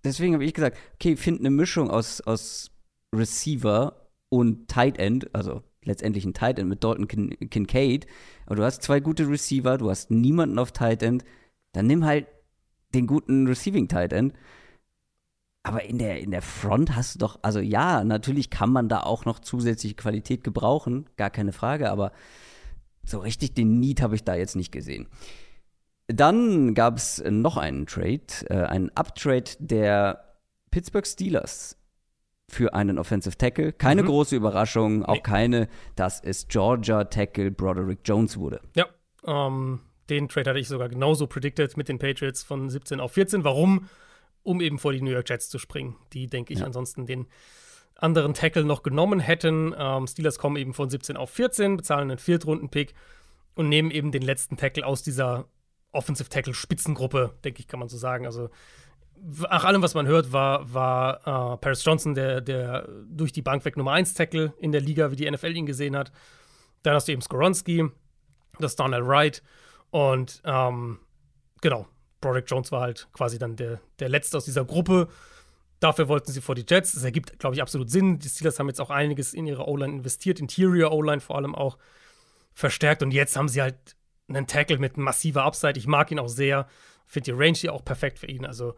deswegen habe ich gesagt, okay, find eine Mischung aus Receiver und Tight End, also letztendlich ein Tight End mit Dalton Kincaid, aber du hast 2 gute Receiver, du hast niemanden auf Tight End, dann nimm halt den guten Receiving Tight End. Aber in der Front hast du doch, also ja, natürlich kann man da auch noch zusätzliche Qualität gebrauchen, gar keine Frage, aber so richtig den Need habe ich da jetzt nicht gesehen. Dann gab es noch einen Trade, einen Uptrade der Pittsburgh Steelers für einen Offensive Tackle. Keine große Überraschung, auch keine, dass es Georgia Tackle Broderick Jones wurde. Ja, den Trade hatte ich sogar genauso predicted mit den Patriots von 17 auf 14. Warum? Um eben vor die New York Jets zu springen, die, denke ich, ansonsten den anderen Tackle noch genommen hätten. Steelers kommen eben von 17 auf 14, bezahlen einen Viertrunden-Pick und nehmen eben den letzten Tackle aus dieser Offensive Tackle-Spitzengruppe, denke ich, kann man so sagen. Also nach allem, was man hört, war Paris Johnson der durch die Bank weg Nummer 1 Tackle in der Liga, wie die NFL ihn gesehen hat. Dann hast du eben Skoronski, das Darnell Wright und genau, Broderick Jones war halt quasi dann der Letzte aus dieser Gruppe. Dafür wollten sie vor die Jets. Das ergibt, glaube ich, absolut Sinn. Die Steelers haben jetzt auch einiges in ihre O-Line investiert, Interior O-Line vor allem auch verstärkt. Und jetzt haben sie halt einen Tackle mit massiver Upside. Ich mag ihn auch sehr. Finde die Range hier auch perfekt für ihn. Also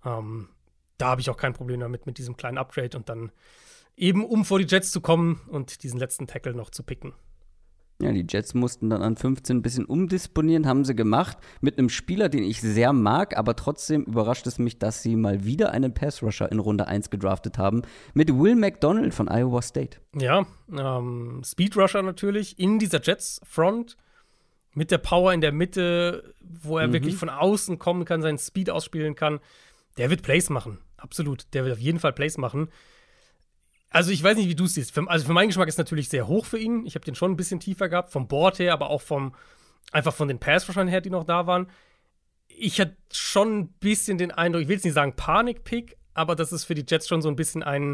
da habe ich auch kein Problem damit, mit diesem kleinen Upgrade und dann eben, um vor die Jets zu kommen und diesen letzten Tackle noch zu picken. Ja, die Jets mussten dann an 15 ein bisschen umdisponieren, haben sie gemacht, mit einem Spieler, den ich sehr mag, aber trotzdem überrascht es mich, dass sie mal wieder einen Pass-Rusher in Runde 1 gedraftet haben, mit Will McDonald von Iowa State. Ja, Speed-Rusher natürlich, in dieser Jets-Front, mit der Power in der Mitte, wo er wirklich von außen kommen kann, seinen Speed ausspielen kann. Der wird Plays machen, absolut, der wird auf jeden Fall Plays machen. Also ich weiß nicht, wie du es siehst. Für meinen Geschmack ist es natürlich sehr hoch für ihn. Ich habe den schon ein bisschen tiefer gehabt, vom Board her, aber auch einfach von den Pass-Rushern her, die noch da waren. Ich hatte schon ein bisschen den Eindruck, ich will jetzt nicht sagen Panik-Pick, aber das ist für die Jets schon so ein bisschen ein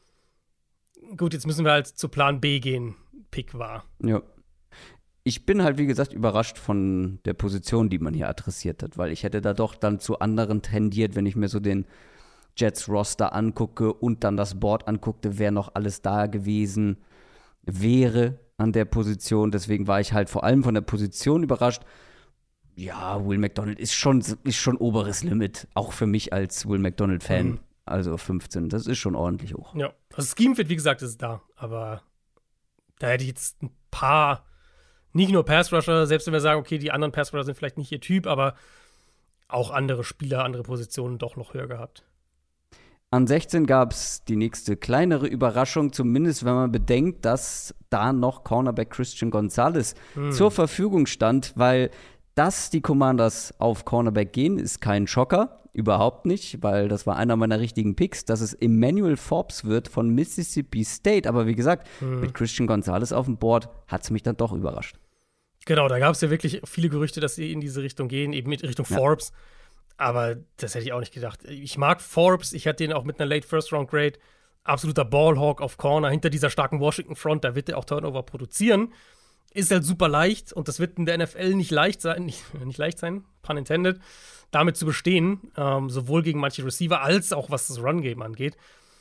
gut, jetzt müssen wir halt zu Plan B gehen, Pick war. Ja. Ich bin halt, wie gesagt, überrascht von der Position, die man hier adressiert hat, weil ich hätte da doch dann zu anderen tendiert, wenn ich mir so den Jets-Roster angucke und dann das Board anguckte, wer noch alles da gewesen wäre an der Position. Deswegen war ich halt vor allem von der Position überrascht. Ja, Will McDonald ist schon oberes Limit, auch für mich als Will McDonald-Fan. Also 15, das ist schon ordentlich hoch. Ja, also Scheme Fit, wie gesagt, ist da, aber da hätte ich jetzt ein paar, nicht nur Pass-Rusher, selbst wenn wir sagen, okay, die anderen Pass-Rusher sind vielleicht nicht ihr Typ, aber auch andere Spieler, andere Positionen doch noch höher gehabt. An 16 gab es die nächste kleinere Überraschung, zumindest wenn man bedenkt, dass da noch Cornerback Christian Gonzalez zur Verfügung stand, weil dass die Commanders auf Cornerback gehen, ist kein Schocker, überhaupt nicht, weil das war einer meiner richtigen Picks, dass es Emmanuel Forbes wird von Mississippi State, aber wie gesagt, mit Christian Gonzalez auf dem Board hat es mich dann doch überrascht. Genau, da gab es ja wirklich viele Gerüchte, dass sie in diese Richtung gehen, eben mit Richtung Forbes. Aber das hätte ich auch nicht gedacht. Ich mag Forbes, ich hatte den auch mit einer Late First Round Grade. Absoluter Ballhawk auf Corner, hinter dieser starken Washington Front, da wird er auch Turnover produzieren. Ist halt super leicht und das wird in der NFL nicht leicht sein, pun intended, damit zu bestehen, sowohl gegen manche Receiver als auch was das Run-Game angeht.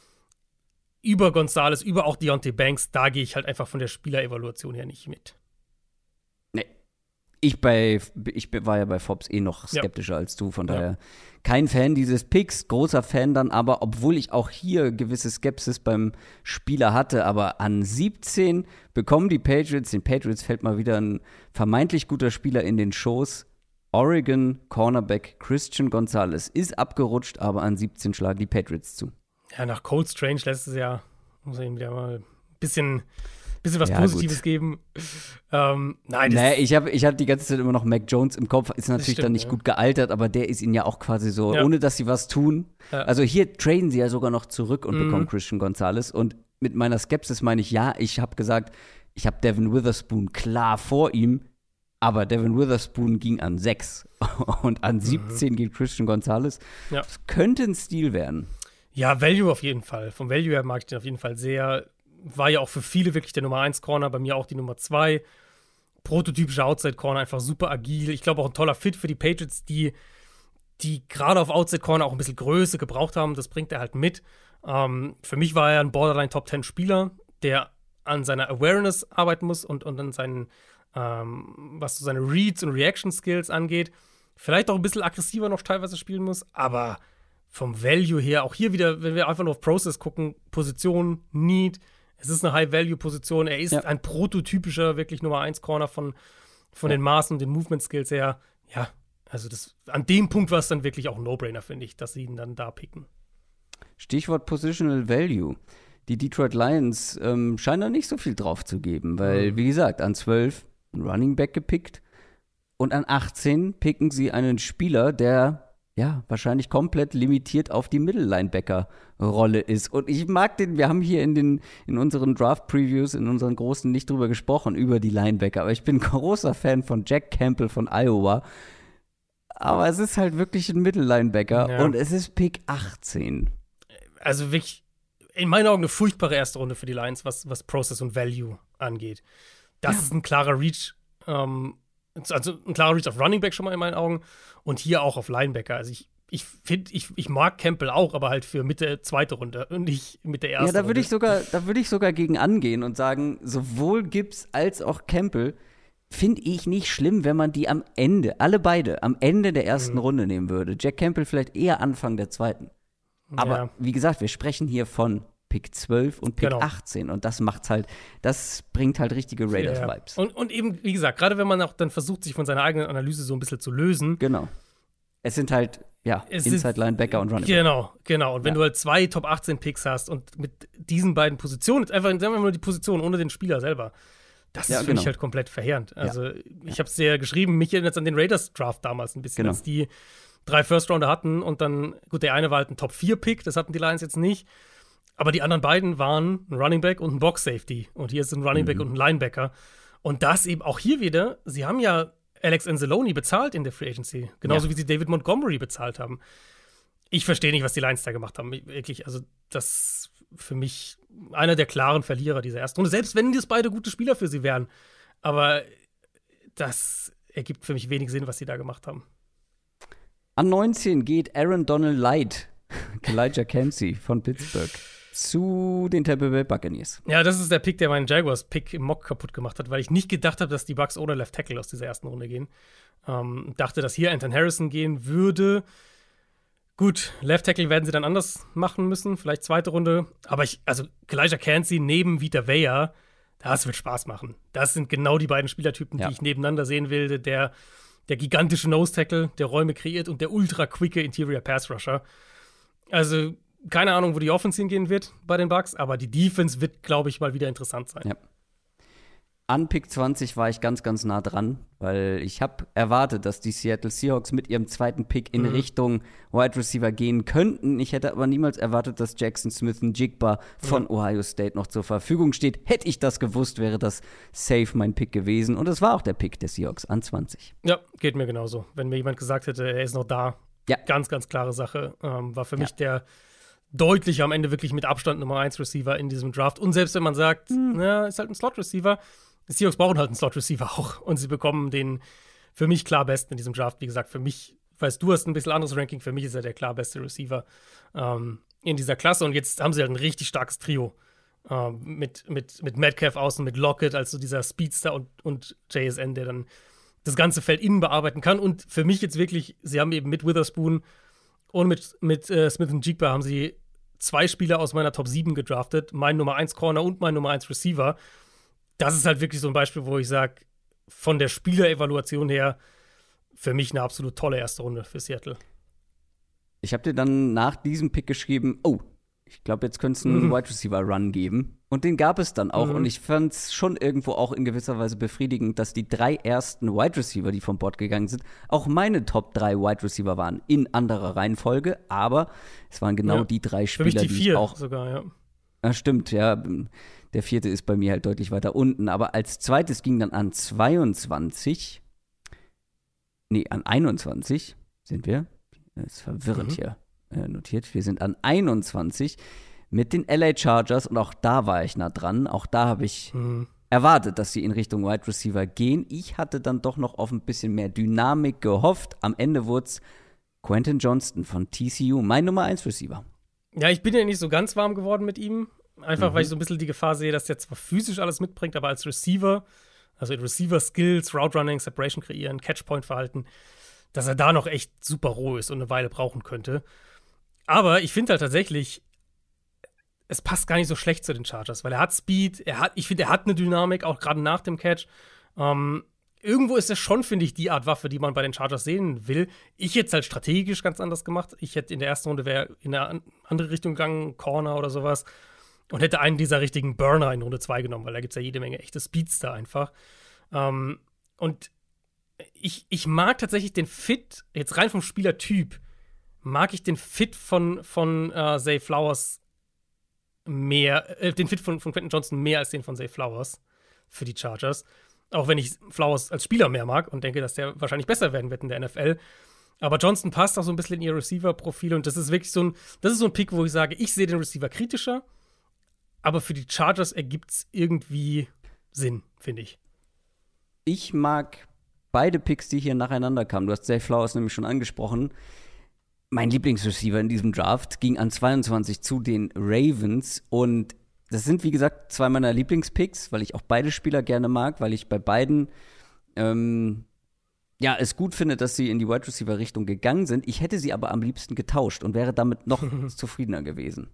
Über Gonzalez, über auch Deontay Banks, da gehe ich halt einfach von der Spielerevaluation her nicht mit. Nee. Ich war ja bei Forbes noch skeptischer als du, von daher kein Fan dieses Picks, großer Fan dann, aber obwohl ich auch hier gewisse Skepsis beim Spieler hatte, aber an 17 bekommen den Patriots fällt mal wieder ein vermeintlich guter Spieler in den Schoß. Oregon Cornerback Christian Gonzalez ist abgerutscht, aber an 17 schlagen die Patriots zu. Ja, nach Cold Strange letztes Jahr muss er ihm wieder mal ein bisschen was Positives geben. Ich hab die ganze Zeit immer noch Mac Jones im Kopf. Ist natürlich dann nicht gut gealtert, aber der ist ihnen ja auch quasi so, ohne dass sie was tun. Ja. Also hier traden sie ja sogar noch zurück und bekommen Christian Gonzalez. Und mit meiner Skepsis meine ich, ich habe gesagt, ich habe Devin Witherspoon klar vor ihm, aber Devin Witherspoon ging an 6 und an 17 geht Christian Gonzalez. Ja. Das könnte ein Stil werden. Ja, Value auf jeden Fall. Vom Value her mag ich den auf jeden Fall sehr. War ja auch für viele wirklich der Nummer 1 Corner, bei mir auch die Nummer 2. Prototypischer Outside Corner, einfach super agil. Ich glaube auch ein toller Fit für die Patriots, die die gerade auf Outside Corner auch ein bisschen Größe gebraucht haben. Das bringt er halt mit. Für mich war er ein Borderline Top 10 Spieler, der an seiner Awareness arbeiten muss und an seinen, was so seine Reads und Reaction Skills angeht. Vielleicht auch ein bisschen aggressiver noch teilweise spielen muss, aber vom Value her, auch hier wieder, wenn wir einfach nur auf Process gucken, Position, Need, es ist eine High-Value-Position, er ist ein prototypischer, wirklich Nummer 1 Corner von den Maßen und den Movement-Skills her. Ja, also an dem Punkt war es dann wirklich auch ein No-Brainer, finde ich, dass sie ihn dann da picken. Stichwort Positional Value. Die Detroit Lions scheinen da nicht so viel drauf zu geben, weil, wie gesagt, an 12 ein Running Back gepickt und an 18 picken sie einen Spieler, der wahrscheinlich komplett limitiert auf die Middle-Linebacker-Rolle ist. Und ich mag den, wir haben hier in unseren Draft-Previews, in unseren großen nicht drüber gesprochen, über die Linebacker, aber ich bin großer Fan von Jack Campbell von Iowa. Aber es ist halt wirklich ein Middle-Linebacker und es ist Pick 18. Also wirklich, in meinen Augen eine furchtbare erste Runde für die Lions, was Process und Value angeht. Das ist ein klarer Reach, also ein klarer Reach auf Running Back schon mal in meinen Augen und hier auch auf Linebacker. Also ich finde, ich mag Campbell auch, aber halt für Mitte zweite Runde und nicht mit der ersten Runde. Da würde ich sogar gegen angehen und sagen, sowohl Gibbs als auch Campbell finde ich nicht schlimm, wenn man die am Ende, alle beide, am Ende der ersten Runde nehmen würde. Jack Campbell vielleicht eher Anfang der zweiten. Aber wie gesagt, wir sprechen hier von Pick 12 und Pick 18 und das bringt halt richtige Raiders-Vibes. Und eben, wie gesagt, gerade wenn man auch dann versucht, sich von seiner eigenen Analyse so ein bisschen zu lösen. Genau. Es sind halt, Inside-Linebacker und Running Back. Genau. Und wenn du halt 2 Top 18 Picks hast und mit diesen beiden Positionen, einfach, sagen wir mal die Position ohne den Spieler selber, das ist für mich halt komplett verheerend. Also, ich habe es dir ja geschrieben, mich erinnert es an den Raiders-Draft damals ein bisschen, als die 3 First-Rounder hatten und dann, gut, der eine war halt ein Top-4-Pick, das hatten die Lions jetzt nicht. Aber die anderen beiden waren ein Running Back und ein Box-Safety. Und hier ist ein Running Back und ein Linebacker. Und das eben auch hier wieder, sie haben ja Alex Anzalone bezahlt in der Free Agency. Genauso wie sie David Montgomery bezahlt haben. Ich verstehe nicht, was die Lions da gemacht haben. Wirklich, also das für mich einer der klaren Verlierer dieser ersten Runde. Selbst wenn das beide gute Spieler für sie wären. Aber das ergibt für mich wenig Sinn, was sie da gemacht haben. An 19 geht Aaron Donald Light, Elijah Kempsey von Pittsburgh, zu den Tampa Bay Buccaneers. Ja, das ist der Pick, der meinen Jaguars-Pick im Mock kaputt gemacht hat, weil ich nicht gedacht habe, dass die Bucs ohne Left Tackle aus dieser ersten Runde gehen. Dachte, dass hier Anton Harrison gehen würde. Gut, Left Tackle werden sie dann anders machen müssen, vielleicht zweite Runde. Aber Elijah Kempsey neben Vita Vea, das wird Spaß machen. Das sind genau die beiden Spielertypen, die ich nebeneinander sehen will. Der gigantische Nose-Tackle, der Räume kreiert und der ultra-quicke Interior-Pass-Rusher. Also, keine Ahnung, wo die Offense hingehen wird bei den Bucs, aber die Defense wird, glaube ich, mal wieder interessant sein. Ja. An Pick 20 war ich ganz, ganz nah dran, weil ich habe erwartet, dass die Seattle Seahawks mit ihrem zweiten Pick in Richtung Wide Receiver gehen könnten. Ich hätte aber niemals erwartet, dass Jackson Smith-Njigba von Ohio State noch zur Verfügung steht. Hätte ich das gewusst, wäre das safe mein Pick gewesen. Und es war auch der Pick der Seahawks an 20. Ja, geht mir genauso. Wenn mir jemand gesagt hätte, er ist noch da, ganz, ganz klare Sache. War für mich der deutlich am Ende wirklich mit Abstand Nummer 1 Receiver in diesem Draft. Und selbst wenn man sagt, ist halt ein Slot-Receiver, die Seahawks brauchen halt einen Slot-Receiver auch. Und sie bekommen den für mich klar besten in diesem Draft. Wie gesagt, für mich, du hast ein bisschen anderes Ranking, für mich ist er der klar beste Receiver in dieser Klasse. Und jetzt haben sie halt ein richtig starkes Trio mit Metcalf außen, mit Lockett, also dieser Speedster und JSN, der dann das ganze Feld innen bearbeiten kann. Und für mich jetzt wirklich, sie haben eben mit Witherspoon und mit Smith-Njigba haben sie 2 Spieler aus meiner Top 7 gedraftet. Mein Nummer 1 Corner und mein Nummer 1 Receiver. Das ist halt wirklich so ein Beispiel, wo ich sage, von der Spielerevaluation her, für mich eine absolut tolle erste Runde für Seattle. Ich habe dir dann nach diesem Pick geschrieben, ich glaube, jetzt könnte es einen Wide Receiver Run geben. Und den gab es dann auch. Und ich fand es schon irgendwo auch in gewisser Weise befriedigend, dass die 3 ersten Wide Receiver, die vom Board gegangen sind, auch meine Top 3 Wide Receiver waren. In anderer Reihenfolge. Aber es waren genau die 3 Spieler, für mich die 4 ich auch sogar, ja. Ja, stimmt, ja. Der 4. ist bei mir halt deutlich weiter unten. Aber als zweites ging dann an 21 sind wir. Das ist verwirrend hier notiert. Wir sind an 21 mit den LA Chargers und auch da war ich nah dran. Auch da habe ich erwartet, dass sie in Richtung Wide Receiver gehen. Ich hatte dann doch noch auf ein bisschen mehr Dynamik gehofft. Am Ende wurde es Quentin Johnston von TCU, mein Nummer 1 Receiver. Ja, ich bin ja nicht so ganz warm geworden mit ihm. Einfach, weil ich so ein bisschen die Gefahr sehe, dass der zwar physisch alles mitbringt, aber als Receiver, also in Receiver-Skills, Route-Running, Separation kreieren, Catch-Point-Verhalten, dass er da noch echt super roh ist und eine Weile brauchen könnte. Aber ich finde halt tatsächlich, es passt gar nicht so schlecht zu den Chargers, weil er hat Speed, ich finde, er hat eine Dynamik, auch gerade nach dem Catch. Irgendwo ist es schon, finde ich, die Art Waffe, die man bei den Chargers sehen will. Ich hätte es halt strategisch ganz anders gemacht. Ich hätte in der ersten Runde wäre in eine andere Richtung gegangen, Corner oder sowas. Und hätte einen dieser richtigen Burner in Runde 2 genommen, weil da gibt es ja jede Menge echte Speedster einfach. Und ich mag tatsächlich den Fit, jetzt rein vom Spielertyp, mag ich den Fit von Zay Flowers mehr, den Fit von Quentin Johnston mehr als den von Zay Flowers für die Chargers. Auch wenn ich Flowers als Spieler mehr mag und denke, dass der wahrscheinlich besser werden wird in der NFL. Aber Johnston passt auch so ein bisschen in ihr Receiver-Profil und das ist wirklich so ein Pick, wo ich sage, ich sehe den Receiver kritischer, aber für die Chargers ergibt es irgendwie Sinn, finde ich. Ich mag beide Picks, die hier nacheinander kamen. Du hast Zay Flowers nämlich schon angesprochen. Mein Lieblingsreceiver in diesem Draft ging an 22 zu den Ravens und das sind, wie gesagt, zwei meiner Lieblingspicks, weil ich auch beide Spieler gerne mag, weil ich bei beiden es gut finde, dass sie in die Wide Receiver Richtung gegangen sind. Ich hätte sie aber am liebsten getauscht und wäre damit noch zufriedener gewesen.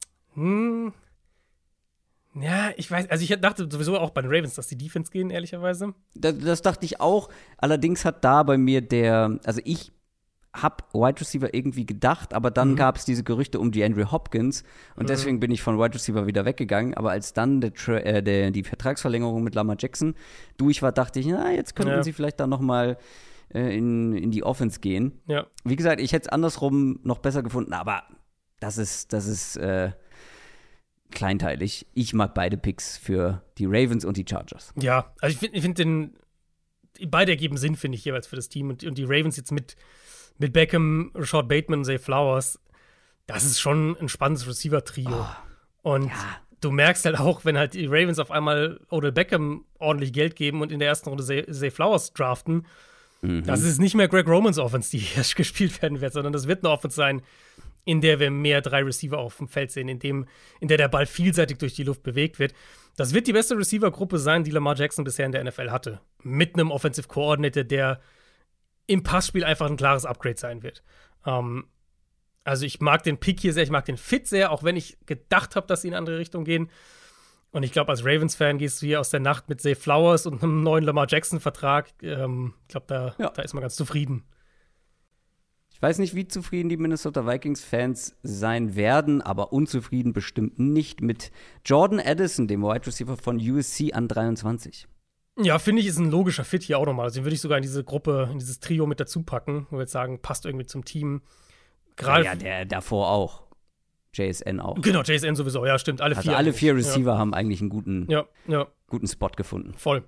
Ja, ich weiß, also ich dachte sowieso auch bei den Ravens, dass die Defense gehen, ehrlicherweise. Das dachte ich auch. Allerdings hat da bei mir ich habe Wide Receiver irgendwie gedacht, aber dann gab es diese Gerüchte um DeAndre Hopkins und deswegen bin ich von Wide Receiver wieder weggegangen. Aber als dann die Vertragsverlängerung mit Lamar Jackson durch war, dachte ich, jetzt könnten sie vielleicht dann noch mal in die Offense gehen. Ja. Wie gesagt, ich hätte es andersrum noch besser gefunden, aber das ist kleinteilig. Ich mag beide Picks für die Ravens und die Chargers. Ja, also ich finde beide ergeben Sinn, finde ich, jeweils für das Team. Und die Ravens jetzt mit Beckham, Rashad Bateman, Zay Flowers, das ist schon ein spannendes Receiver-Trio. Und du merkst halt auch, wenn halt die Ravens auf einmal Odell Beckham ordentlich Geld geben und in der ersten Runde Zay Flowers draften, das ist nicht mehr Greg Romans Offense, die hier gespielt werden wird, sondern das wird eine Offense sein, in der wir mehr 3 Receiver auf dem Feld sehen, in der der Ball vielseitig durch die Luft bewegt wird. Das wird die beste Receiver-Gruppe sein, die Lamar Jackson bisher in der NFL hatte. Mit einem Offensive Coordinator, der im Passspiel einfach ein klares Upgrade sein wird. Also ich mag den Pick hier sehr, ich mag den Fit sehr, auch wenn ich gedacht habe, dass sie in eine andere Richtung gehen. Und ich glaube, als Ravens-Fan gehst du hier aus der Nacht mit Zay Flowers und einem neuen Lamar Jackson-Vertrag. Ich glaube, da ist man ganz zufrieden. Ich weiß nicht, wie zufrieden die Minnesota Vikings-Fans sein werden, aber unzufrieden bestimmt nicht mit Jordan Addison, dem Wide Receiver von USC an 23. Ja, finde ich, ist ein logischer Fit hier auch nochmal. Also den würde ich sogar in diese Gruppe, in dieses Trio mit dazu packen, wo wir jetzt sagen, passt irgendwie zum Team. Ja, der davor auch. JSN auch. Genau, JSN sowieso, ja, stimmt. Alle vier Receiver haben eigentlich einen guten Spot gefunden. Voll.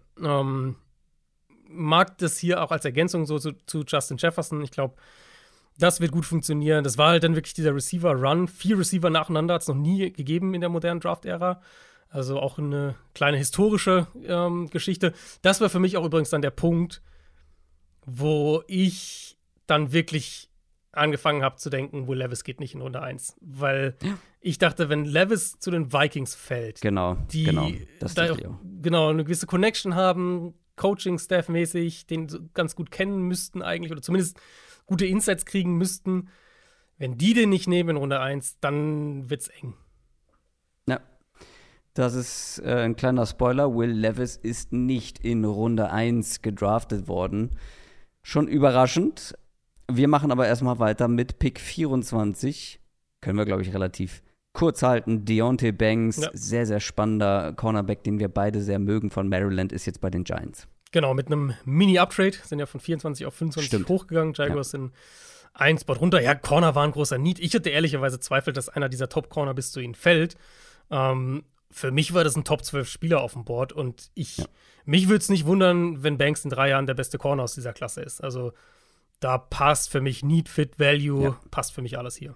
Mag das hier auch als Ergänzung so zu Justin Jefferson. Ich glaube, das wird gut funktionieren. Das war halt dann wirklich dieser Receiver-Run. 4 Receiver nacheinander hat es noch nie gegeben in der modernen Draft-Ära. Also auch eine kleine historische Geschichte. Das war für mich auch übrigens dann der Punkt, wo ich dann wirklich angefangen habe zu denken, Will Levis geht nicht in Runde 1. Weil ich dachte, wenn Levis zu den Vikings fällt, die das da eine gewisse Connection haben, Coaching-Staff-mäßig, den so ganz gut kennen müssten eigentlich oder zumindest gute Insights kriegen müssten. Wenn die den nicht nehmen in Runde 1, dann wird's eng. Ja. Das ist ein kleiner Spoiler. Will Levis ist nicht in Runde 1 gedraftet worden. Schon überraschend. Wir machen aber erstmal weiter mit Pick 24. Können wir, glaube ich, relativ kurz halten. Deontay Banks, sehr, sehr spannender Cornerback, den wir beide sehr mögen von Maryland, ist jetzt bei den Giants. Genau, mit einem Mini-Uptrade. Sind ja von 24 auf 25 hochgegangen. Jaguars sind ein Spot runter. Ja, Corner war ein großer Need. Ich hatte ehrlicherweise Zweifel, dass einer dieser Top-Corner bis zu ihnen fällt. Für mich war das ein Top-12-Spieler auf dem Board. Und mich würde es nicht wundern, wenn Banks in 3 Jahren der beste Corner aus dieser Klasse ist. Also da passt für mich Need, Fit, Value, passt für mich alles hier.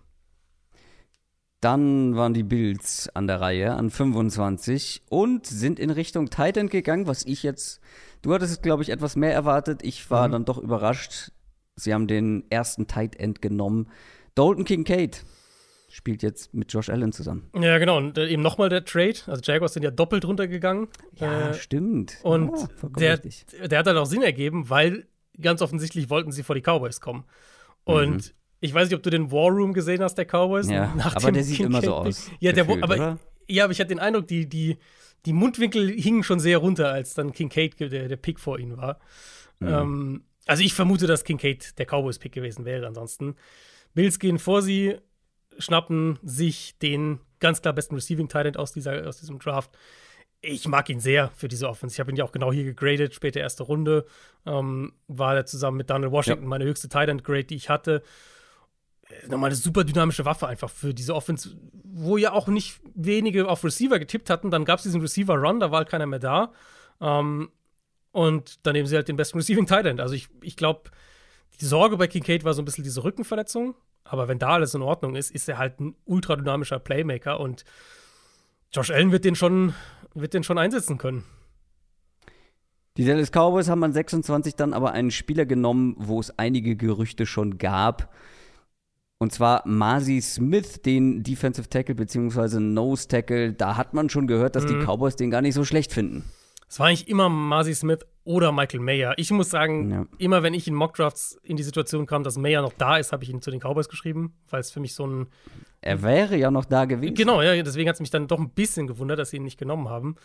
Dann waren die Bills an der Reihe an 25 und sind in Richtung Tight End gegangen, was ich jetzt, du hattest, glaube ich, etwas mehr erwartet. Ich war dann doch überrascht, Sie haben den ersten Tight End genommen. Dalton Kincaid spielt jetzt mit Josh Allen zusammen. Ja, genau. Und eben nochmal der Trade. Also Jaguars sind ja doppelt runtergegangen. Ja, stimmt. Und der hat dann auch Sinn ergeben, weil ganz offensichtlich wollten sie vor die Cowboys kommen. Und ich weiß nicht, ob du den War Room gesehen hast, der Cowboys. Ja, aber der sieht immer so aus. Ja, gefühlt, aber ich hatte den Eindruck, die Mundwinkel hingen schon sehr runter, als dann Kincaid der Pick vor ihnen war. Also ich vermute, dass Kincaid der Cowboys-Pick gewesen wäre ansonsten. Bills gehen vor sie, schnappen sich den ganz klar besten Receiving-Tight-End aus diesem Draft. Ich mag ihn sehr für diese Offense. Ich habe ihn ja auch genau hier gegradet, späte erste Runde. War er zusammen mit Daniel Washington meine höchste Tight-End-Grade, die ich hatte. Nochmal eine super dynamische Waffe einfach für diese Offense, wo ja auch nicht wenige auf Receiver getippt hatten. Dann gab es diesen Receiver-Run, da war halt keiner mehr da. Und dann nehmen sie halt den besten Receiving Tight End. Also ich glaube, die Sorge bei Kincaid war so ein bisschen diese Rückenverletzung. Aber wenn da alles in Ordnung ist, ist er halt ein ultra dynamischer Playmaker. Und Josh Allen wird den schon einsetzen können. Die Dallas Cowboys haben an 26 dann aber einen Spieler genommen, wo es einige Gerüchte schon gab. Und zwar Mazi Smith, den Defensive Tackle bzw. Nose Tackle. Da hat man schon gehört, dass die Cowboys den gar nicht so schlecht finden. Es war eigentlich immer Mazi Smith oder Michael Mayer. Ich muss sagen, immer wenn ich in Mockdrafts in die Situation kam, dass Mayer noch da ist, habe ich ihn zu den Cowboys geschrieben, weil es für mich so ein Er wäre ja noch da gewesen. Genau, ja, deswegen hat es mich dann doch ein bisschen gewundert, dass sie ihn nicht genommen haben.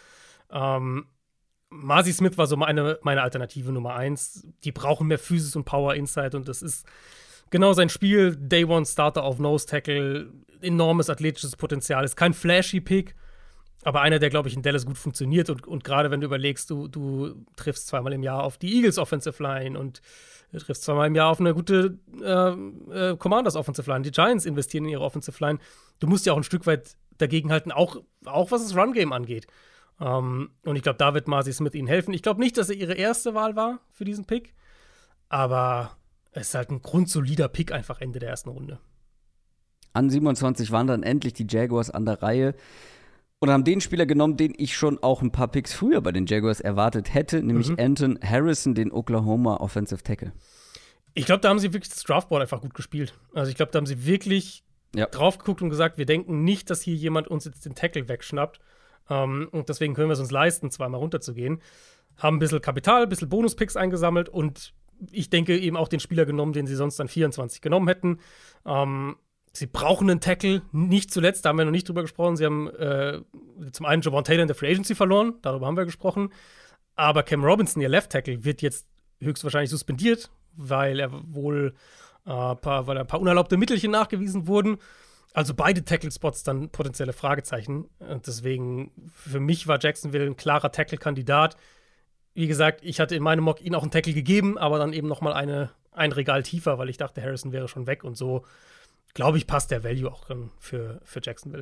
Mazi Smith war so meine Alternative Nummer 1. Die brauchen mehr Physis und Power Inside und das ist genau sein Spiel. Day One Starter auf Nose Tackle, enormes athletisches Potenzial. Ist kein flashy Pick, aber einer, der, glaube ich, in Dallas gut funktioniert. Und gerade wenn du überlegst, du triffst zweimal im Jahr auf die Eagles Offensive Line und du triffst zweimal im Jahr auf eine gute Commanders Offensive Line. Die Giants investieren in ihre Offensive Line. Du musst ja auch ein Stück weit dagegenhalten, auch was das Run-Game angeht. Und ich glaube, da wird Mazi Smith ihnen helfen. Ich glaube nicht, dass er ihre erste Wahl war für diesen Pick, aber es ist halt ein grundsolider Pick einfach Ende der ersten Runde. An 27 waren dann endlich die Jaguars an der Reihe und haben den Spieler genommen, den ich schon auch ein paar Picks früher bei den Jaguars erwartet hätte, nämlich Anton Harrison, den Oklahoma Offensive Tackle. Ich glaube, da haben sie wirklich das Draftboard einfach gut gespielt. Also ich glaube, da haben sie wirklich drauf geguckt und gesagt, wir denken nicht, dass hier jemand uns jetzt den Tackle wegschnappt. Und deswegen können wir es uns leisten, zweimal runterzugehen. Haben ein bisschen Kapital, ein bisschen Bonuspicks eingesammelt und ich denke eben auch den Spieler genommen, den sie sonst an 24 genommen hätten. Sie brauchen einen Tackle, nicht zuletzt, da haben wir noch nicht drüber gesprochen. Sie haben zum einen Javon Taylor in der Free Agency verloren, darüber haben wir gesprochen. Aber Cam Robinson, ihr Left Tackle, wird jetzt höchstwahrscheinlich suspendiert, weil er wohl ein paar unerlaubte Mittelchen nachgewiesen wurden. Also beide Tackle-Spots dann potenzielle Fragezeichen. Und deswegen, für mich war Jacksonville ein klarer Tackle-Kandidat. Wie gesagt, ich hatte in meinem Mock ihn auch einen Tackle gegeben, aber dann eben noch mal ein Regal tiefer, weil ich dachte, Harrison wäre schon weg. Und so, glaube ich, passt der Value auch für Jacksonville.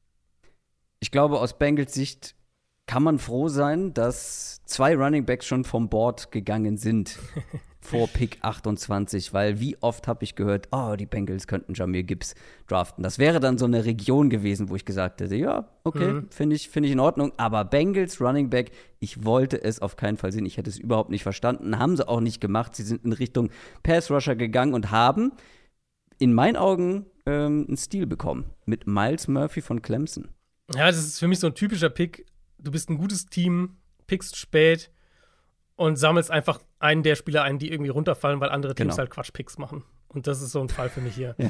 Ich glaube, aus Bengals Sicht kann man froh sein, dass 2 Running Backs schon vom Board gegangen sind vor Pick 28, weil wie oft habe ich gehört, die Bengals könnten Jahmyr Gibbs draften. Das wäre dann so eine Region gewesen, wo ich gesagt hätte, ja, okay, finde ich in Ordnung, aber Bengals Running Back, ich wollte es auf keinen Fall sehen, ich hätte es überhaupt nicht verstanden, haben sie auch nicht gemacht, sie sind in Richtung Pass Rusher gegangen und haben in meinen Augen einen Steal bekommen mit Myles Murphy von Clemson. Ja, das ist für mich so ein typischer Pick. Du bist ein gutes Team, pickst spät und sammelst einfach einen der Spieler ein, die irgendwie runterfallen, weil andere Teams halt Quatsch-Picks machen. Und das ist so ein Fall für mich hier.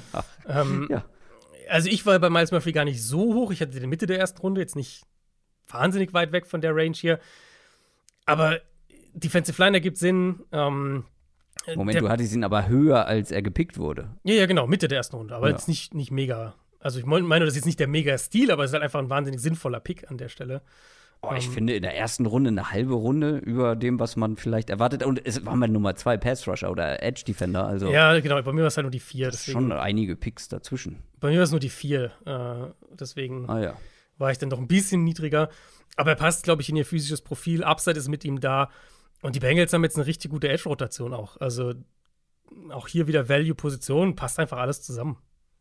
Also ich war bei Myles Murphy gar nicht so hoch. Ich hatte den Mitte der ersten Runde, jetzt nicht wahnsinnig weit weg von der Range hier. Aber Defensive Line ergibt Sinn. Moment, du hattest ihn aber höher, als er gepickt wurde. Ja, genau, Mitte der ersten Runde. Aber jetzt nicht mega. Also ich meine, das ist jetzt nicht der Mega-Stil, aber es ist halt einfach ein wahnsinnig sinnvoller Pick an der Stelle. Ich finde in der ersten Runde eine halbe Runde über dem, was man vielleicht erwartet. Und es war mal Nummer 2 Pass-Rusher oder Edge-Defender. Also ja, genau. Bei mir war es halt nur die 4. Deswegen, schon einige Picks dazwischen. Bei mir war es nur die 4. Deswegen ja. War ich dann doch ein bisschen niedriger. Aber er passt, glaube ich, in ihr physisches Profil. Upside ist mit ihm da. Und die Bengals haben jetzt eine richtig gute Edge-Rotation auch. Also auch hier wieder Value-Position. Passt einfach alles zusammen.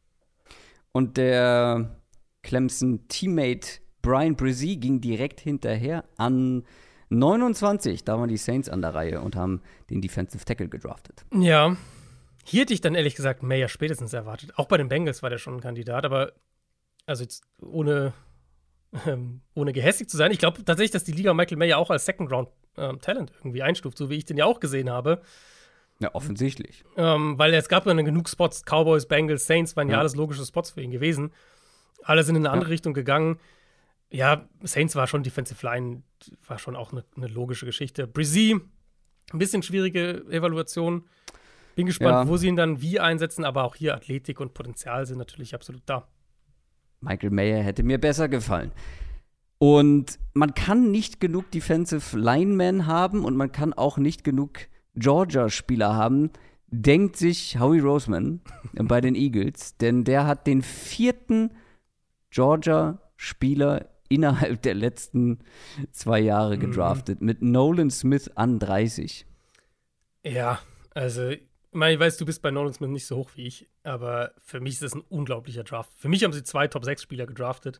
Und der Clemson-Teammate Brian Brzee ging direkt hinterher an 29. Da waren die Saints an der Reihe und haben den Defensive Tackle gedraftet. Ja, Hier hätte ich dann ehrlich gesagt Mayer spätestens erwartet. Auch bei den Bengals war der schon ein Kandidat, aber also jetzt ohne gehässig zu sein. Ich glaube tatsächlich, dass die Liga Michael Mayer auch als Second-Round-Talent irgendwie einstuft, so wie ich den ja auch gesehen habe. Ja, offensichtlich. Weil es gab dann genug Spots, Cowboys, Bengals, Saints waren ja alles logische Spots für ihn gewesen. Alle sind in eine andere Richtung gegangen. Ja, Saints war schon Defensive Line, war schon auch eine logische Geschichte. Brizzy, ein bisschen schwierige Evaluation. Bin gespannt, wo sie ihn dann wie einsetzen, aber auch hier Athletik und Potenzial sind natürlich absolut da. Michael Mayer hätte mir besser gefallen. Und man kann nicht genug Defensive Linemen haben und man kann auch nicht genug Georgia-Spieler haben, denkt sich Howie Roseman bei den Eagles, denn der hat den 4. Georgia-Spieler innerhalb der letzten 2 Jahre gedraftet, mit Nolan Smith an 30. Ja, also, ich meine, ich weiß, du bist bei Nolan Smith nicht so hoch wie ich, aber für mich ist das ein unglaublicher Draft. Für mich haben sie 2 Top-6-Spieler gedraftet.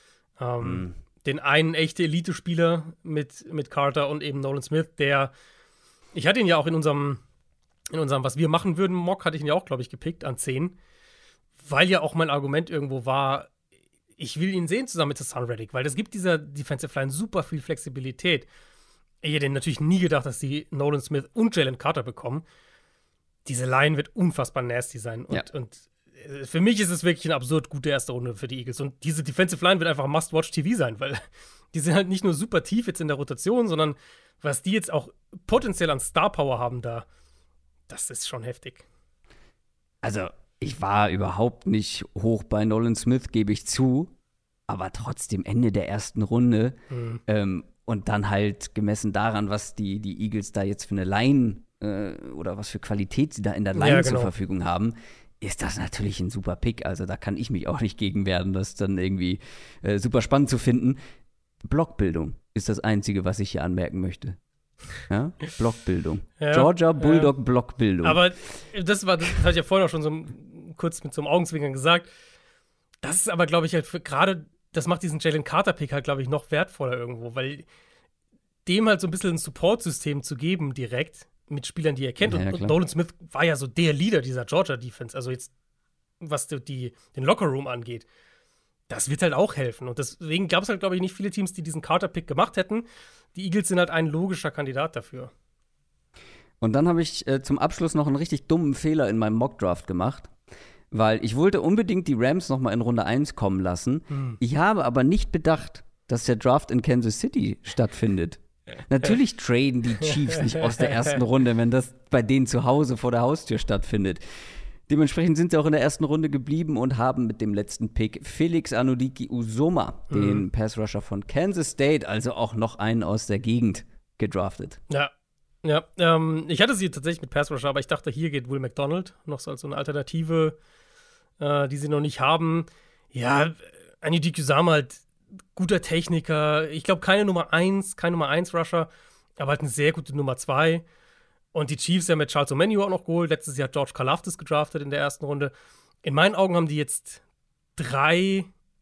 Den einen echte Elite-Spieler mit Carter und eben Nolan Smith, der, ich hatte ihn ja auch in unserem Was wir machen würden, Mock, hatte ich ihn ja auch, glaube ich, gepickt an 10, weil ja auch mein Argument irgendwo war, ich will ihn sehen zusammen mit Hassan Reddick, weil das gibt dieser Defensive Line super viel Flexibilität. Ich hätte natürlich nie gedacht, dass die Nolan Smith und Jalen Carter bekommen. Diese Line wird unfassbar nasty sein. Und für mich ist es wirklich eine absurd gute erste Runde für die Eagles. Und diese Defensive Line wird einfach Must-Watch-TV sein, weil die sind halt nicht nur super tief jetzt in der Rotation, sondern was die jetzt auch potenziell an Star-Power haben da, das ist schon heftig. Also, ich war überhaupt nicht hoch bei Nolan Smith, gebe ich zu, aber trotzdem Ende der ersten Runde und dann halt gemessen daran, was die Eagles da jetzt für eine Line oder was für Qualität sie da in der Line zur Verfügung haben, ist das natürlich ein super Pick. Also da kann ich mich auch nicht gegen wehren, das dann irgendwie super spannend zu finden. Blockbildung ist das Einzige, was ich hier anmerken möchte. Ja? Blockbildung. Ja, Georgia Bulldog Blockbildung. Aber das hatte ich ja vorhin auch schon so kurz mit so einem Augenzwinkern gesagt. Das ist aber, glaube ich, halt gerade, das macht diesen Jalen Carter-Pick halt, glaube ich, noch wertvoller irgendwo, weil dem halt so ein bisschen ein Support-System zu geben direkt mit Spielern, die er kennt. Ja, und Nolan Smith war ja so der Leader dieser Georgia-Defense. Also jetzt, was den Lockerroom angeht. Das wird halt auch helfen. Und deswegen gab es halt, glaube ich, nicht viele Teams, die diesen Carter-Pick gemacht hätten. Die Eagles sind halt ein logischer Kandidat dafür. Und dann habe ich zum Abschluss noch einen richtig dummen Fehler in meinem Mockdraft gemacht, weil ich wollte unbedingt die Rams noch mal in Runde 1 kommen lassen. Ich habe aber nicht bedacht, dass der Draft in Kansas City stattfindet. Natürlich traden die Chiefs nicht aus der ersten Runde, wenn das bei denen zu Hause vor der Haustür stattfindet. Dementsprechend sind sie auch in der ersten Runde geblieben und haben mit dem letzten Pick Felix Anudike-Uzomah, den Pass-Rusher von Kansas State, also auch noch einen aus der Gegend, gedraftet. Ja. Ich hatte sie tatsächlich mit Pass-Rusher, aber ich dachte, hier geht Will McDonald noch so als so eine Alternative, die sie noch nicht haben. Ja, Anudike-Uzomah halt guter Techniker. Ich glaube, kein Nummer 1 Rusher, aber halt eine sehr gute Nummer 2. Und die Chiefs ja mit Charles Omenihu auch noch geholt. Letztes Jahr hat George Karlaftis gedraftet in der ersten Runde. In meinen Augen haben die jetzt drei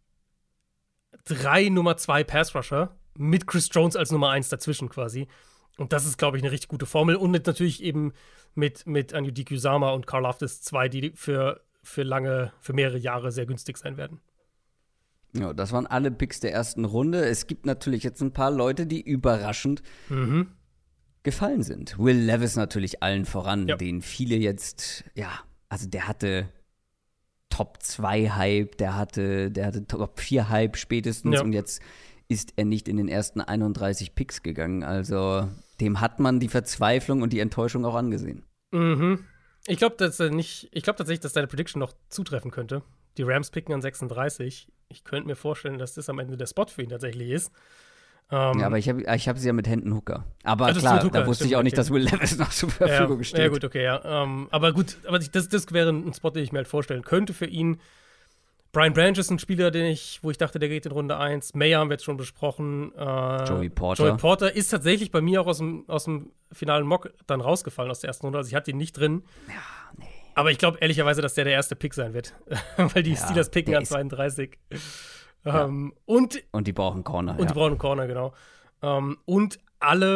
Nummer 2 Pass-Rusher mit Chris Jones als Nummer 1 dazwischen quasi. Und das ist, glaube ich, eine richtig gute Formel. Und natürlich eben mit Anudike-Uzomah und Karlaftis 2, die für mehrere Jahre sehr günstig sein werden. Ja, das waren alle Picks der ersten Runde. Es gibt natürlich jetzt ein paar Leute, die überraschend gefallen sind. Will Levis natürlich allen voran, den viele jetzt, also der hatte Top 2 Hype, der hatte Top 4 Hype spätestens und jetzt ist er nicht in den ersten 31 Picks gegangen. Also dem hat man die Verzweiflung und die Enttäuschung auch angesehen. Ich glaube tatsächlich, dass deine Prediction noch zutreffen könnte. Die Rams picken an 36. Ich könnte mir vorstellen, dass das am Ende der Spot für ihn tatsächlich ist. Ja, aber ich hab sie ja mit Händen Hooker. Aber klar, Hooker, da wusste ich auch nicht, dass Will Levis noch zur Verfügung steht. Ja, gut, okay, ja. Aber das wäre ein Spot, den ich mir halt vorstellen könnte für ihn. Brian Branch ist ein Spieler, wo ich dachte, der geht in Runde 1. Mayer haben wir jetzt schon besprochen. Joey Porter ist tatsächlich bei mir auch aus dem finalen Mock dann rausgefallen aus der ersten Runde. Also ich hatte ihn nicht drin. Ja, nee. Aber ich glaube ehrlicherweise, dass der erste Pick sein wird. Weil die Steelers picken an 32. Und die brauchen Corner. Und die brauchen Corner, genau. Und alle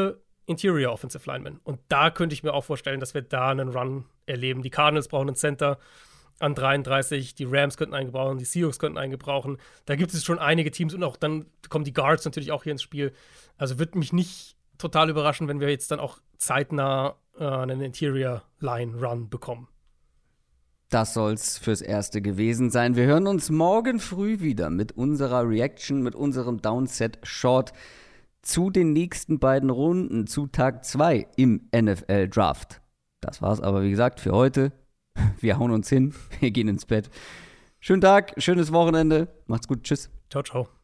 Interior Offensive Linemen. Und da könnte ich mir auch vorstellen, dass wir da einen Run erleben. Die Cardinals brauchen einen Center an 33, die Rams könnten einen gebrauchen, die Seahawks könnten einen gebrauchen. Da gibt es schon einige Teams und auch dann kommen die Guards natürlich auch hier ins Spiel. Also würde mich nicht total überraschen, wenn wir jetzt dann auch zeitnah einen Interior Line Run bekommen. Das soll's fürs Erste gewesen sein. Wir hören uns morgen früh wieder mit unserer Reaction, mit unserem Downset Short zu den nächsten beiden Runden, zu Tag 2 im NFL Draft. Das war's aber, wie gesagt, für heute. Wir hauen uns hin, wir gehen ins Bett. Schönen Tag, schönes Wochenende. Macht's gut, tschüss. Ciao, ciao.